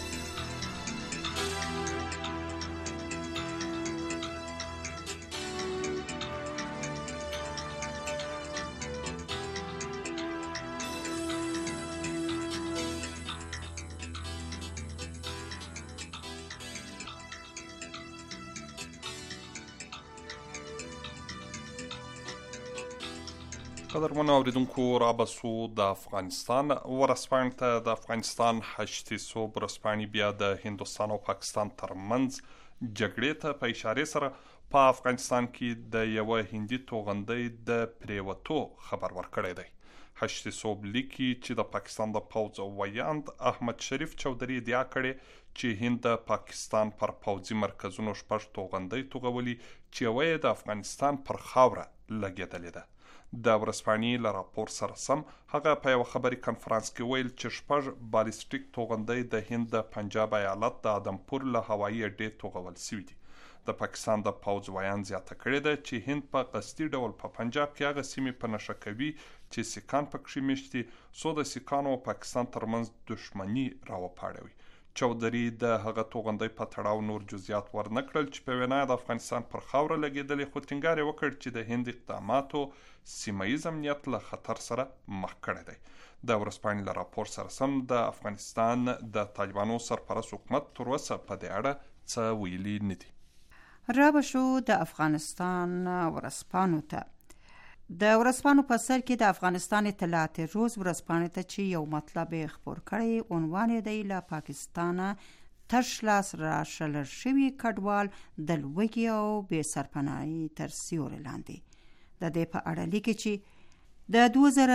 قدرمنو اوریدونکو رابسو د افغانستان ورځپاڼې ته د افغانستان 800 ورځپاڼې بیا د هندوستان او پاکستان ترمنځ جګړې ته په اشاره سره په افغانستان کې د یو هندي توغندۍ د پریوتو خبر ورکړی دی. 800 لیکي چې د پاکستان د پوځ ویاند احمد شریف چودري ادعا کړې چې هند د پاکستان پر پوځي مرکزونو 6 توغندۍ توغولي چې یوه یې د افغانستان پر خاوره لګېدلې ده. د ورځپاڼې له راپور سره سم هغه په یوه خبري کنفرانس کې ویل چې 6 بالستیک توغندۍ د هند د پنجاب ایالت د ادمپور له هوایي اډې توغول شوي دي. د پاکستان د پوځ ویان زیاته کړې ده چې هند په قصدي ډول په پنجاب کې هغه سیمې په نښه کوي چې سیکان پکې میشت دي، څو د سیکانو او پاکستان ترمنځ دښمني راوپاروي. چودري د هغه توغندۍ په تړاو نور جزئیات ورنکړل چې په وینا د افغانستان پر خاوره لګېدلې، خو ټینګار یې وکړ چې د هند اقداماتو سیمه ییز امنیت له خطر سره مخ کړی دی. د ورځپاڼې له راپور سره سم د افغانستان د طالبانو سرپرست حکومت تر اوسه په دې اړه څه ویلي نه دي. رابشو د افغانستان ورځپاڼو ته د ورځپاڼو په سر کې د افغانستان اطلاعات روز ورځپاڼې ته چې یو مطلب خپور کړی، عنوان یې دی له پاکستانه تش لاس راشل شوي کډوال د لوږې او بې سرپناهي تر سیوري لاندې. د دې په اړه لیکي چې د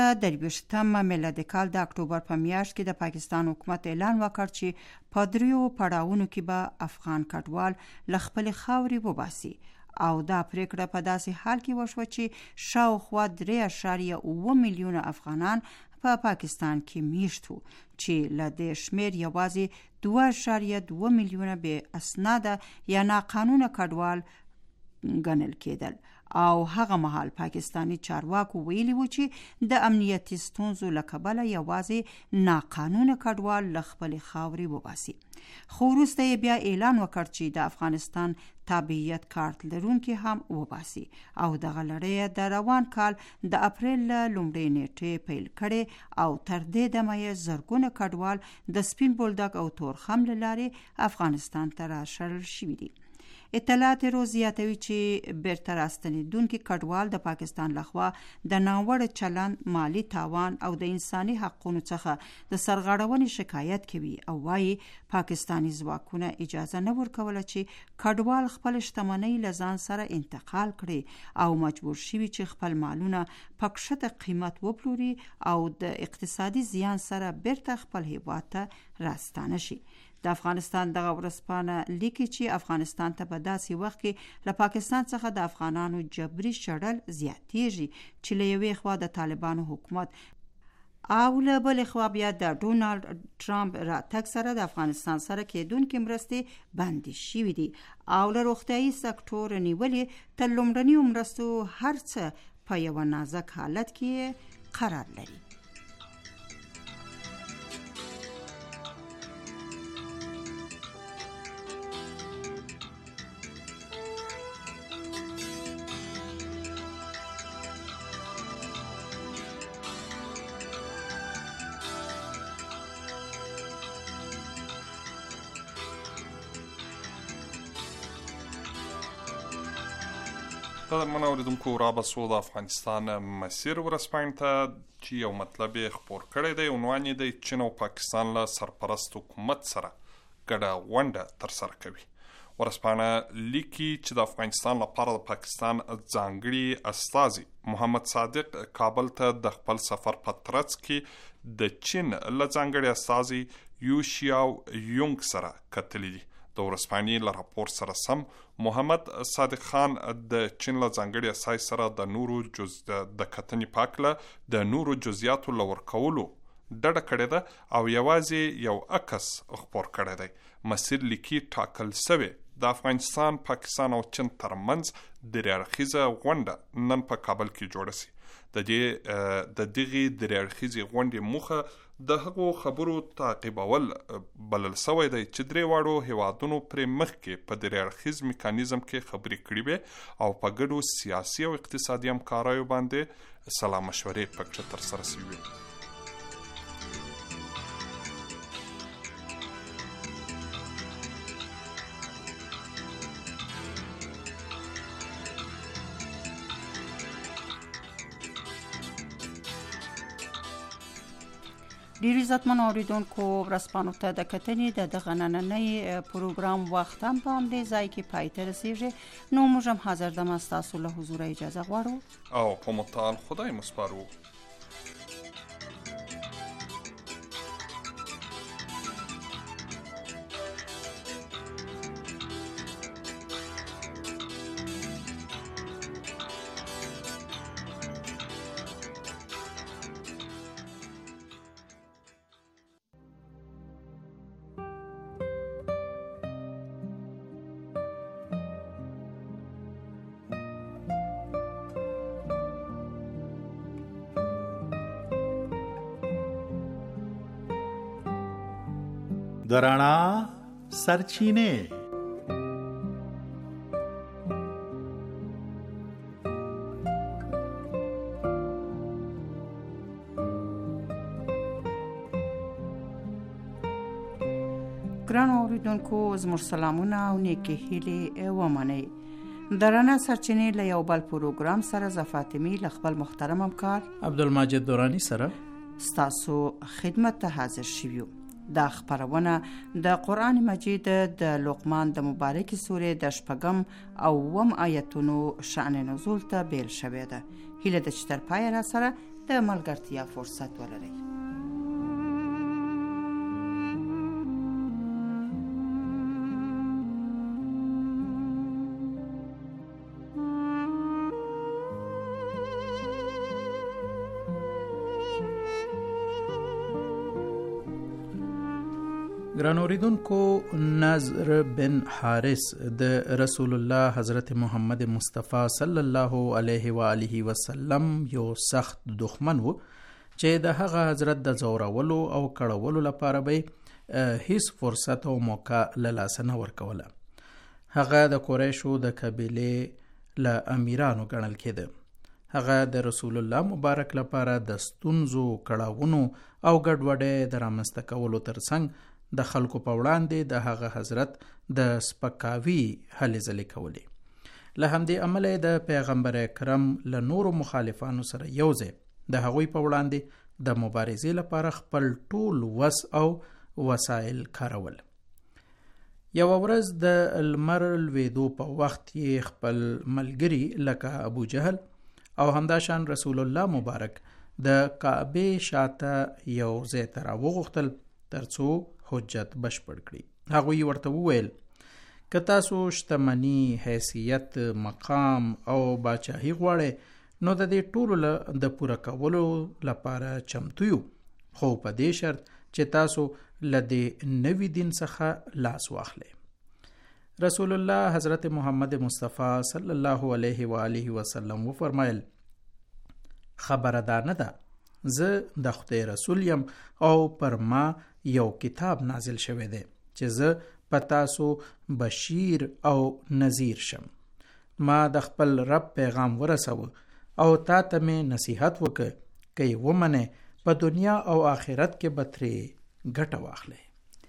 2023 میلادي کال د اکتوبر په میاشت کې د پاکستان حکومت اعلان وکړ چې په 3 پړاوونو کې به افغان کډوال له خپلې خاورې وباسي، او دا پریکړه په داسې حال کې وشوه چې شاوخوا 3.7 میلیونه افغانان په پاکستان کې میشت وو، چې له دې شمیر یوازې 2.2 میلیونه بې اسناده یا ناقانونه کډوال ګڼل کېدل. او هغه مهال پاکستانی چارواکو ویلي وو چې د امنیتي ستونزو له کبله یوازې ناقانونه کډوال له خپلې خاورې وباسي. خو وروسته یې بیا اعلان وکړ چې د افغانستان تابعیت کارت لرونکي هم وباسي، او دغه لړۍ د روان کال د اپریل لومړۍ نیټې پیل کړي، او تر دې دمه یې زرګونه کډوال د سپین بولدک او تورخم له لارې افغانستان ته راشړل شوي دي. اطلاعات روز زیاتوي چې بیرته راستنېدونکي کډوال د پاکستان لخوا د ناوړه چلند، مالی تاوان او د انساني حقونو څخه د سرغړونې شکایت کوي، او وايي پاکستانی ځواکونه اجازه نه ورکوله چې کډوال خپل شتمنۍ له ځان سره انتقال کړي، او مجبور شوي چې خپل مالونه په کښته قیمت وپلوري او د اقتصادي زیان سره بیرته خپل هیواد ته راستانه شي. د افغانستان دغه ورځپاڼه لیکي چې افغانستان ته په داسې وخت کې له پاکستان څخه د افغانانو جبري شړل زیاتېږي چې له یوې خوا د طالبانو حکومت او له بلې خوا بیا د ډونالډ ټرمپ راتګ سره د افغانستان سره کېدونکې مرستې بندې شوي دي، او له روغتیايي سکتور نیولې تر لومړنیو مرستو هر څه په یوه نازک حالت کې قرار لري. قدرمن اوریدونکو رابسو د افغانستان مسیر ورځپاڼې ته چې یو مطلب خپور کړی دی، عنوان یې دی چین او پاکستان له سرپرست حکومت سره ګډه غونډه ترسره کوي. ورځپاڼه لیکي چې د افغانستان لپاره د پاکستان ځانګړي استازي محمد صادق کابل ته د خپل سفر په ترڅ کې د چین له ځانګړي استازي یو شیاو یونګ سره کتلي دي. د ورځپاڼې له راپور سره سم محمد صادق خان د چین له ځانګړي استازي سره د نورو د کتنې په هکله د نورو جزئیاتو له ورکولو ډډه کړې ده، او یوازې یو عکس خپور کړی دی. مسیر لیکي ټاکل سوی د افغانستان، پاکستان او چین ترمنځ درې اړخیزه غونډه نن په کابل کې جوړه شي. د دغې درې اړخیزې غونډې موخه د هغو خبرو تعقیبول بلل سوی دی چې درې واړو هیوادونو پرې مخکې په درې اړخیز میکانیزم کې خبرې کړې وې، او په ګډو سیاسي او اقتصادي همکاریو باندې سلا مشورې پکې ترسره شوې وې. ډیر عزتمن اوریدونکو ورسپانو ته د کتنې د دغه نننۍ پروګرام وخت هم په همدې ځای کې پای ته رسیږي. نو موږ هم حاضر دم ستاسو له حضور اجازه غواړو او په متعال خدای مسپارو. د رڼا سرچینې. ګران اوریدونکو زموږ سلامونه او نیکې هیلې ومنئ. د رڼا سرچینې له یو بل پروګرام سره زه فاطمې له خپل محترم همکار عبدالمجید دورانی سره ستاسو خدمت ته حاضر شویو. دا خبرونه د قرآن مجید د لقمان د مبارکې سورې د 6 او 9 آیتونو شأن نزول ته بیل شوې ده. هیله ده چې تر پایه را سره د ملګرتیا فرصت ولرئ. ګران اوریدونکو، نضر بن حارث د رسول الله حضرت محمد مصطفی صلی الله علیه و آله وسلم یو سخت دښمن و چې د هغه حضرت د زورولو او کړولو لپاره به هیڅ فرصت او موقع له لاسه نه ورکوله. هغه د قریشو د قبیلې له امیرانو ګڼل کېده. هغه د رسول الله مبارک لپاره د ستونزو، کړاوونو او ګډوډۍ د رامنځته کولو ترڅنګ د خلکو په وړاندې د هغه حضرت د سپکاوي هلې ځلې کولې. له همدې امله د پیغمبر اکرم له نورو مخالفانو سره یوځای د هغوی په وړاندې د مبارزې لپاره خپل ټول وس او وسایل کارول. یو ورځ د لمر لوېدو په وخت یې خپل ملګري لکه ابو جهل او همداشان رسول الله مبارک د کعبې شاته یو ځای ته راوغوښتل ترڅو حجت بشپړ کړي. هغوی ورته وویل که تاسو شتمني، حیثیت، مقام او باچاهي غواړئ نو د دې ټولو د پوره کولو لپاره چمتو یو، خو په دې شرط چې تاسو له دې نوي دین څخه لاس واخلئ. رسول الله حضرت محمد مصطفی صلی الله علیه و آله وسلم وفرمایل خبره دا نه ده، زه د خدای رسول یم او پر ما یو کتاب نازل شوی دی چې زه په تاسو بشیر او نذیر شم. ما د خپل رب پیغام ورسوه او تا ته مې نصیحت وکړ که یې ومنې په دنیا او آخرت کې به ترې ګټه واخلئ.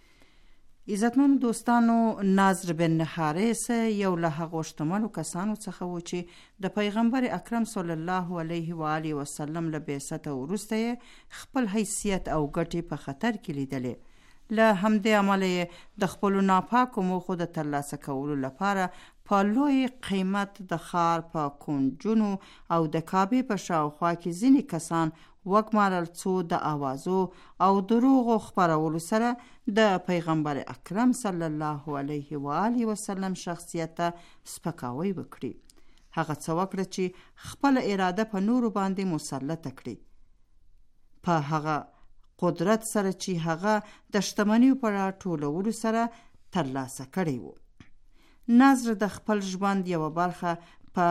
عزتمن دوستانو، نضر بن حارث یو له هغو شتمنو کسانو څخه و چې د پیغمبر اکرم صلی الله علیه و آله وسلم له بعثته وروسته خپل حیثیت او ګټې په خطر کې لیدلې. له همدې امله د خپلو ناپاکو موخو د ترلاسه کولو لپاره په لوی قیمت د ښار په کونجونو او د کعبې په شاوخوا کې ځینې کسان وګمارل څو د آوازو او دروغو خپرولو سره د پیغمبر اکرم صلی الله علیه و آله وسلم شخصیت ته سپکاوی وکړي. هغه څه وکړه چې خپل اراده په نورو باندې مسلطه کړي، په هغه قدرت سره چې هغه د شتمنیو په راټولولو سره ترلاسه کړی و. نضر د خپل ژوند یوه برخه په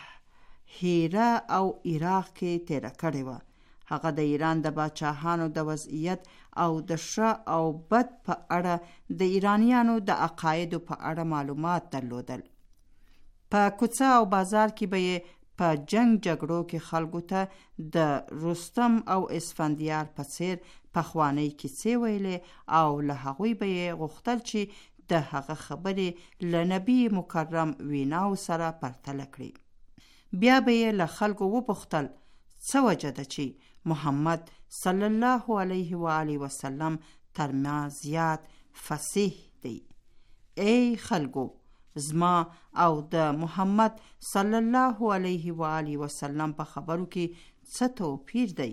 هیره او عراق کې تیره کړې وه. هغه د ایران د باچاهانو د وضعیت او د ښه او بد په اړه د ایرانیانو د عقایدو په اړه معلومات درلودل. په کوڅه او بازار کې به یې په جنگ جګړو کې خلکو ته د رستم او اسفندیار په څیر پخوانۍ کیسې ویلې او له هغوی به یې غوښتل چې د هغه خبرې له نبی مکرم ویناو سره پرتله کړي. بیا به یې له خلکو وپوښتل څه وجه ده چې محمد صلی الله علیه و آله وسلم تر ما زیات فصیح دی؟ ای خلکو، زما او د محمد صلی الله علیه و آله وسلم په خبرو کې څه توپیر دی؟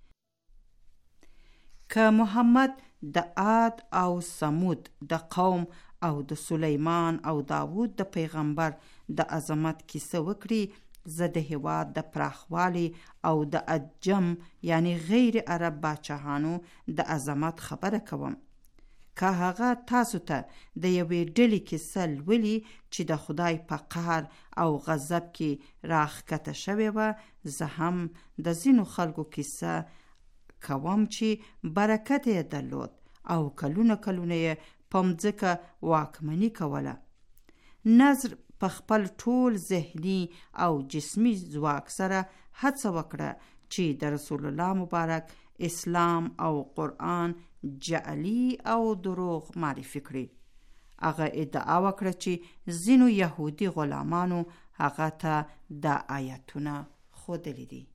که محمد د عاد او سمود د قوم او د سلیمان او داوود د پیغمبر د عظمت کیسه وکړي، زه د هیواد د پراخوالي او د عجم یعنی غیر عرب باچاهانو د عظمت خبره کوم. که هغه تاسو ته د یوې ډلې کیسه لولي چې د خدای په قهر او غضب کې راښکته شوې وه، زه هم د ځینو خلکو کیسه کوم چې برکت یې درلود او کلونه کلونه یې په مځکه واکمني کوله. نظر په خپل ټول ذهني او جسمي ځواک سره هڅه وکړه چې د رسول الله مبارک اسلام او قرآن جعلي او دروغ معرفي کړي. هغه ادعا وکړه چې ځینو یهودي غلامانو هغه ته دا آیتونه ښودلي دي.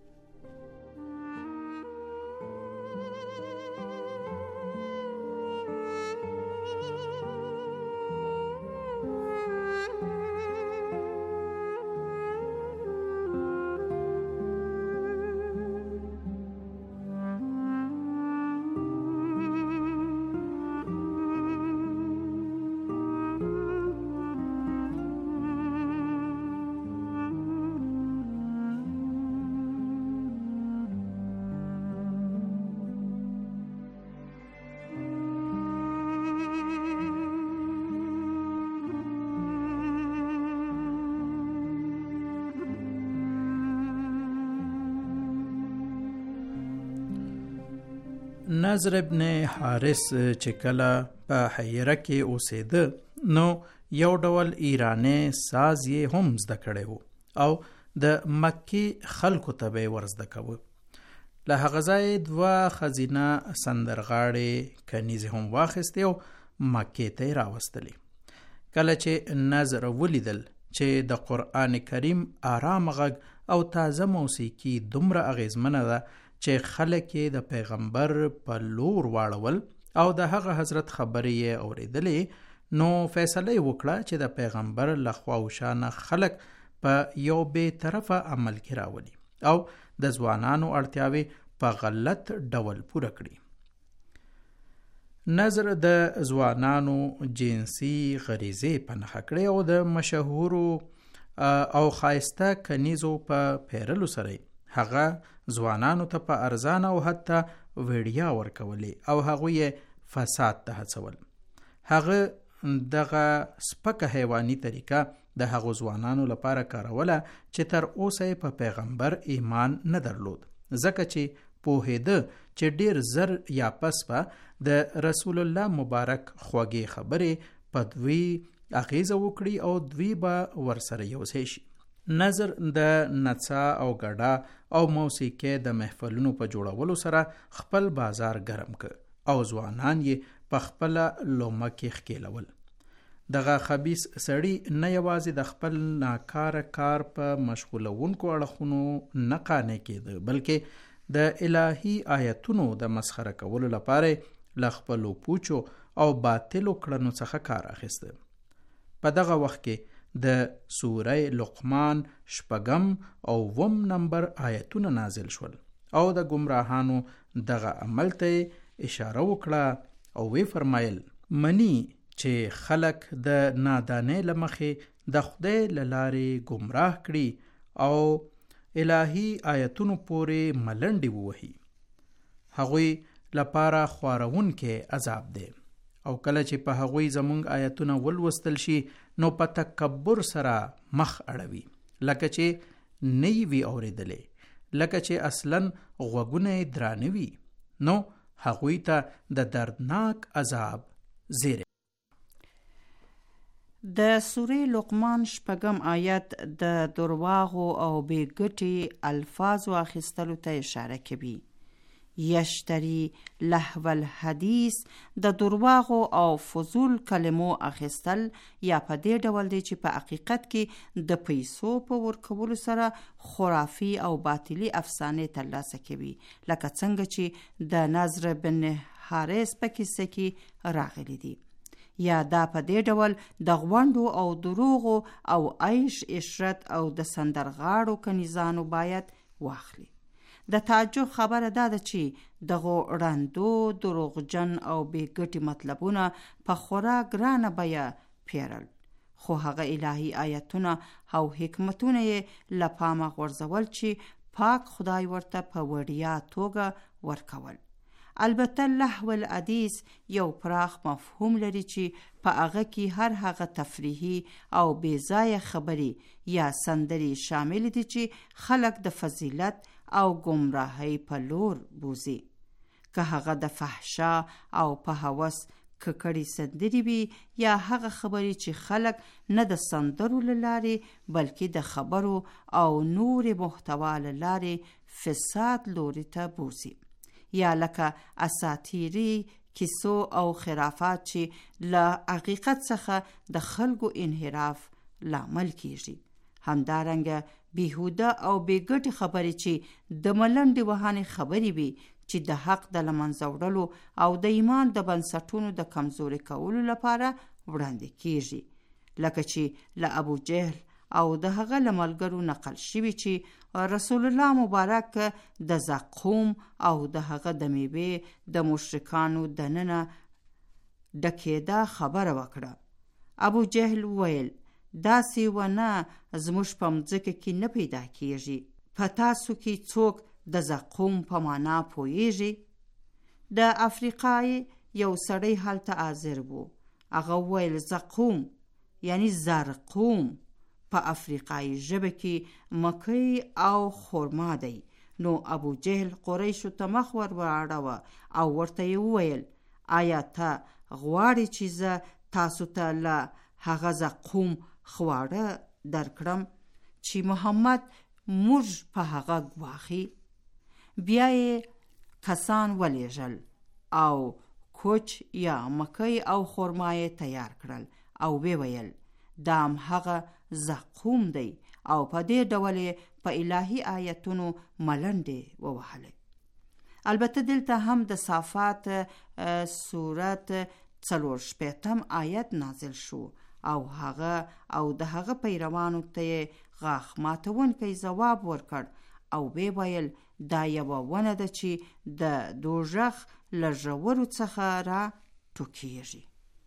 نضر ابن حارث چې کله په حیره کې اوسېده نو یو ډول ایرانی ساز یې هم زده کړی و او د مکې خلکو ته به یې ورزده کوه. له هغه ځایه 2 ښځینه سندرغاړې کنیزې هم واخیستې او مکې ته یې راوستلې. کله چې نضر ولیدل چې د قرآن کریم آرام غږ او تازه موسیقي دومره اغیزمنه ده چې خلک یې د پیغمبر په لور واړول او د هغه حضرت خبرې یې اورېدلې، نو فیصله یې وکړه چې د پیغمبر له خواوشانه خلک په یو بې طرفه عمل کې راولي او د ځوانانو اړتیاوې په غلط ډول پوره کړي. نضر د ځوانانو جنسي غریزې په نښه کړې او د مشهورو او ښایسته کنیزو په پیرلو سره هغه ځوانانو ته په ارزانه او حتی ویډیا ورکولې او هغوی یې فساد ته هڅول. هغه دغه سپکه حیواني طریقه د هغو ځوانانو لپاره کاروله چې تر اوسه یې په پیغمبر ایمان نه درلود، ځکه چې پوهېده چې ډیر زر یا پس به د رسول الله مبارک خوږې خبرې په دوی اغیزه وکړي او دوی به ورسره یوځای شي. نضر د نڅا او ګډا او موسیقۍ د محفلونو په جوړولو سره خپل بازار ګرم کړ او ځوانان یې په خپله لومه کې ښکېلول. دغه خبیث سړي نه یوازې د خپل ناکاره کار په مشغولونکو اړخونو نه قانع کېده، بلکې د الهي آیتونو د مسخره کولو لپاره له خپلو پوچو او باطلو کړنو څخه کار اخیسته. په دغه وخت کې د سوره لقمان 6 او 9 نمبر آیتونه نازل شول او د گمراهانو دغه عمل ته اشاره وکړه او وی فرمایل منی چې خلق د نادانۍ لمخې د خدای للارې گمراه کړي او الهی آیتونو پورې ملنډي ووهي. هغوی لپاره خوارون کې عذاب دی او کله چې په هغوی زمونږ آیتونه ولوستل شي نو په تکبر سره مخ اړوي، لکه چې نه وي اورېدلې، لکه چې اصلاً غوږونه یې درانه وي، نو هغوی ته د دردناک عذاب زیری. د سورې لقمان 6 آیت د درواغو او بې ګټې الفاظو اخیستلو ته اشاره کوي. یشتری لهو الحدیث د درواغو او فضول کلمو اخیستل یا په دې ډول دی چې په حقیقت کې د پیسو په ورکولو سره خرافي او باطلي افسانې ترلاسه کوي، لکه څنګه چې د نضر بن حارث په کیسه کې راغلی دی. یا دا په دې ډول د غونډو او دروغو او عیش عشرت او د سندرغاړو کنیزانو باید واخلي. د تعجب خبره دا ده چې دغو ړندو دروغجن او بې ګټې مطلبونه په خورا ګرانه بیه پیرل، خو هغه الهي آیتونه او حکمتونه یې له پامه غورځول چې پاک خدای ورته په وړیا توګه ورکول. البته لهو الحدیث یو پراخ مفهوم لري چې په هغه کې هر هغه تفریحي او بې ځایه خبرې یا سندرې شامل دي چې خلک د فضیلت او گمراهۍ په لور بوزي، که هغه د فحشا او په هوس ککړې سندرې وي یا هغه خبرې چې خلک نه د سندرو له لارې بلکې د خبرو او نور محتوا له لارې فساد لوري ته بوزي، یا لکه اساطیری کیسو او خرافات چې له حقیقت څخه د خلکو انحراف لامل کیږي. همدارنګه بیهوده او بېګټې خبرې چې د ملنډې وهانې خبرې وي چې د حق د له منځه وړلو او د ایمان د بنسټونو د کمزوري کولو لپاره وړاندې کیږي، لکه چې له ابو جهل او د هغه له ملګرو نقل شوي چې رسول الله مبارک د زقوم او د هغه د میوې د مشرکانو دننه ډکېدا خبره وکړه. ابو جهل ویل داسې ونه زموږ په مځکه کې نه پیدا کیږي، په تاسو کې څوک د زقوم په معنا پوهیږي؟ د افریقای یو سړی هلته حاضر وو، هغه ویل زقوم یعنی زرقوم په افریقای ژبه کې مکۍ او خرما دی. نو ابو جهل قریشو ته مخ ور واړوه او ورته یې وویل آیا ته غواړې چې زه تاسو ته له هغه زقوم خواړه درکړم چې محمد موږ په هغه ګواښي؟ بیا یې کسان ولیږل او کوچ یا مکۍ او خرما یې تیار کړل او ویل دا هغه زقوم دی او په دې ډول په الهي آیتونو ملنډې ووهلې. البته دلته هم د صافات سورت 40 آیت نازل شو او د هغه پیروانو ته غاښ ماتونکی ځواب ورکړ او ویل دا یوه ونه ده چې د دوزخ له ژورو څخه را ټوکیږي.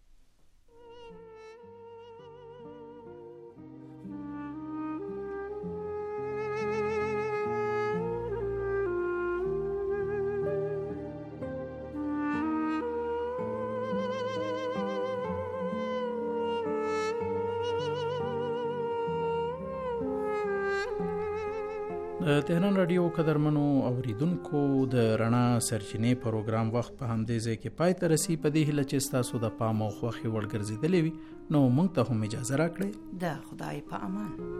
د تهران رادیو قدرمنو اوریدونکو د رڼا سرچینې پروګرام وخت په همدې ځای کې پای ته رسي. په دې هیله چې ستاسو د پام او خوښې وړ ګرځېدلې وي، نو موږ ته هم اجازه راکړئ. د خدای په امان.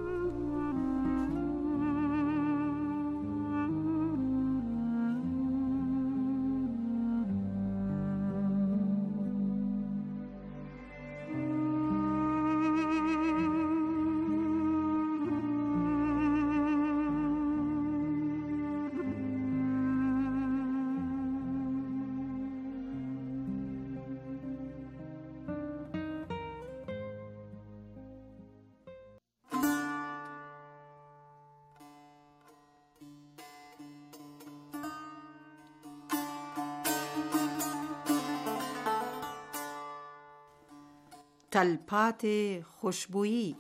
تلپاتې خوشبویی.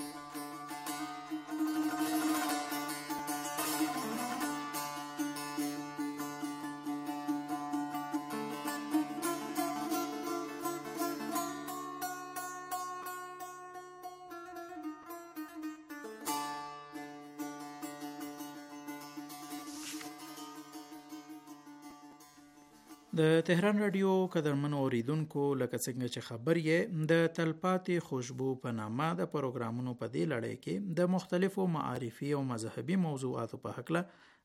د تهران رادیو قدرمنو اوریدونکو، لکه څنګه چې خبر یې د تلپاتې خوشبو په نامه د پروګرامونو په دې لړۍ کې د مختلفو معارفي او مذهبي موضوعاتو په هکله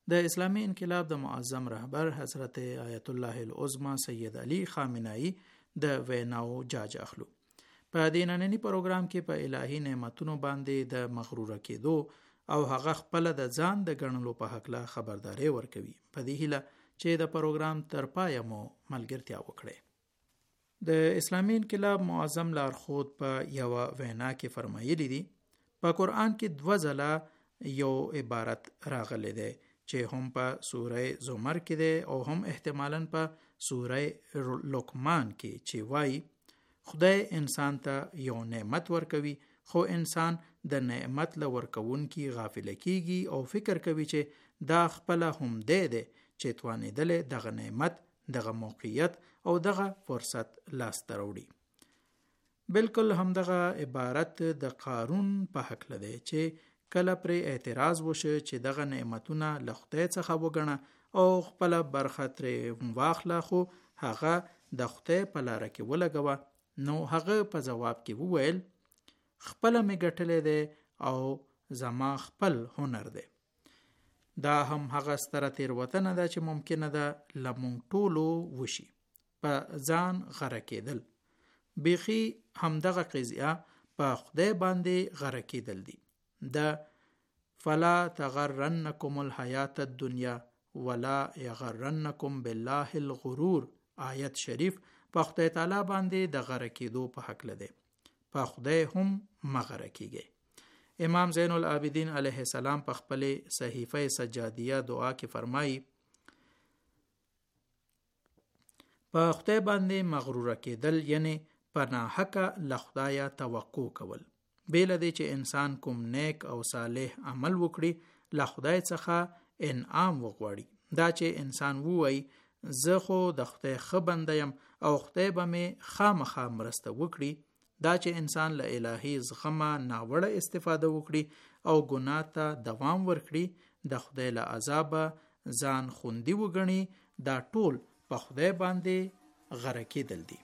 د اسلامي انقلاب د معظم رهبر حضرت آیت الله العظمى سید علی خامنه‌ای د ویناو جاج اخلو. په دې نننی پروګرام کې په الهي نعمتونو باندې د مغرور کېدو او هغه خپل د ځان د ګڼلو په حق لا خبرداري ورکوي. په دې هیله چې د پروګرام تر پایه مو ملګرتیا وکړي. د اسلامي انقلاب معظم لارښود په یو وینا کې فرمایلی دی په قرآن کې 2 ځله یو عبارت راغلی دی چې هم په سوره زمر کې دی او هم احتمالاً په سوره لقمان کې چې وایي خدای انسان ته یو نعمت ورکوي خو انسان د نعمت له ورکوونکي غافل کیږي او فکر کوي چې دا خپل هم دی چې توانیدل دغه نعمت دغه موقعیت او دغه فرصت لاس ته راوړي. بالکل همدغه عبارت د قارون په حق لده چې کله پر اعتراض وشه چې دغه نعمتونه له خدای څخه وګڼه او خپل برخه ترې واخله خو هغه د خدای په لار کې ولګوه، نو هغه په جواب کې وویل خپل مې ګټلې ده او زما خپل هنر ده. دا هم هغه ستره تیروتنه ده چې ممکنه ده لمونږ ټولو وشي په ځان غره کېدل. بیخي همدغه قضیه په خدای باندې غره کېدل دي. دا فلا تغرنکم الحیات الدنیا ولا یغرنکم بالله الغرور آیت شریف په خدای تعالی باندې د غره کېدو په حق لده. په خدای هم مغره کیږي. امام زین العابدین علیه السلام په خپل صحیفه سجادیه دعا کې فرمایي په خدای باندې مغرور کېدل یعنی په ناحقه له خدایه توقع کول. بیل دی چې انسان کوم نیک او صالح عمل وکړي له خدای څخه انعام وغواړي. دا چې انسان ووایي زه خو د خدای ښه بنده یم او خدای به مې خامخا مرسته وکړي. دا چې انسان له الهي زغمه ناوړه استفاده وکړي او ګناه ته دوام ورکړي، د خدای له عذابه ځان خوندي وګڼي، دا ټول په خدای باندې غره کېدل دي.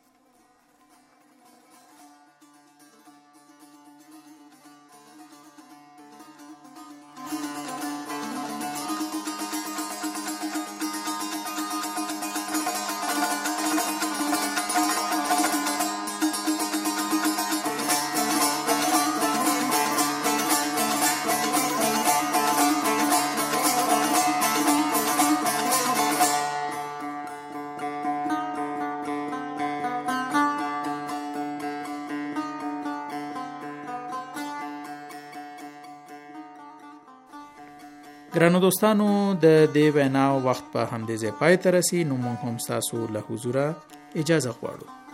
ګرانو دوستانو د دې وینا وخت په همدې ځای پای ته رسي. نو موږ هم تاسو له حضوره اجازه غواړو.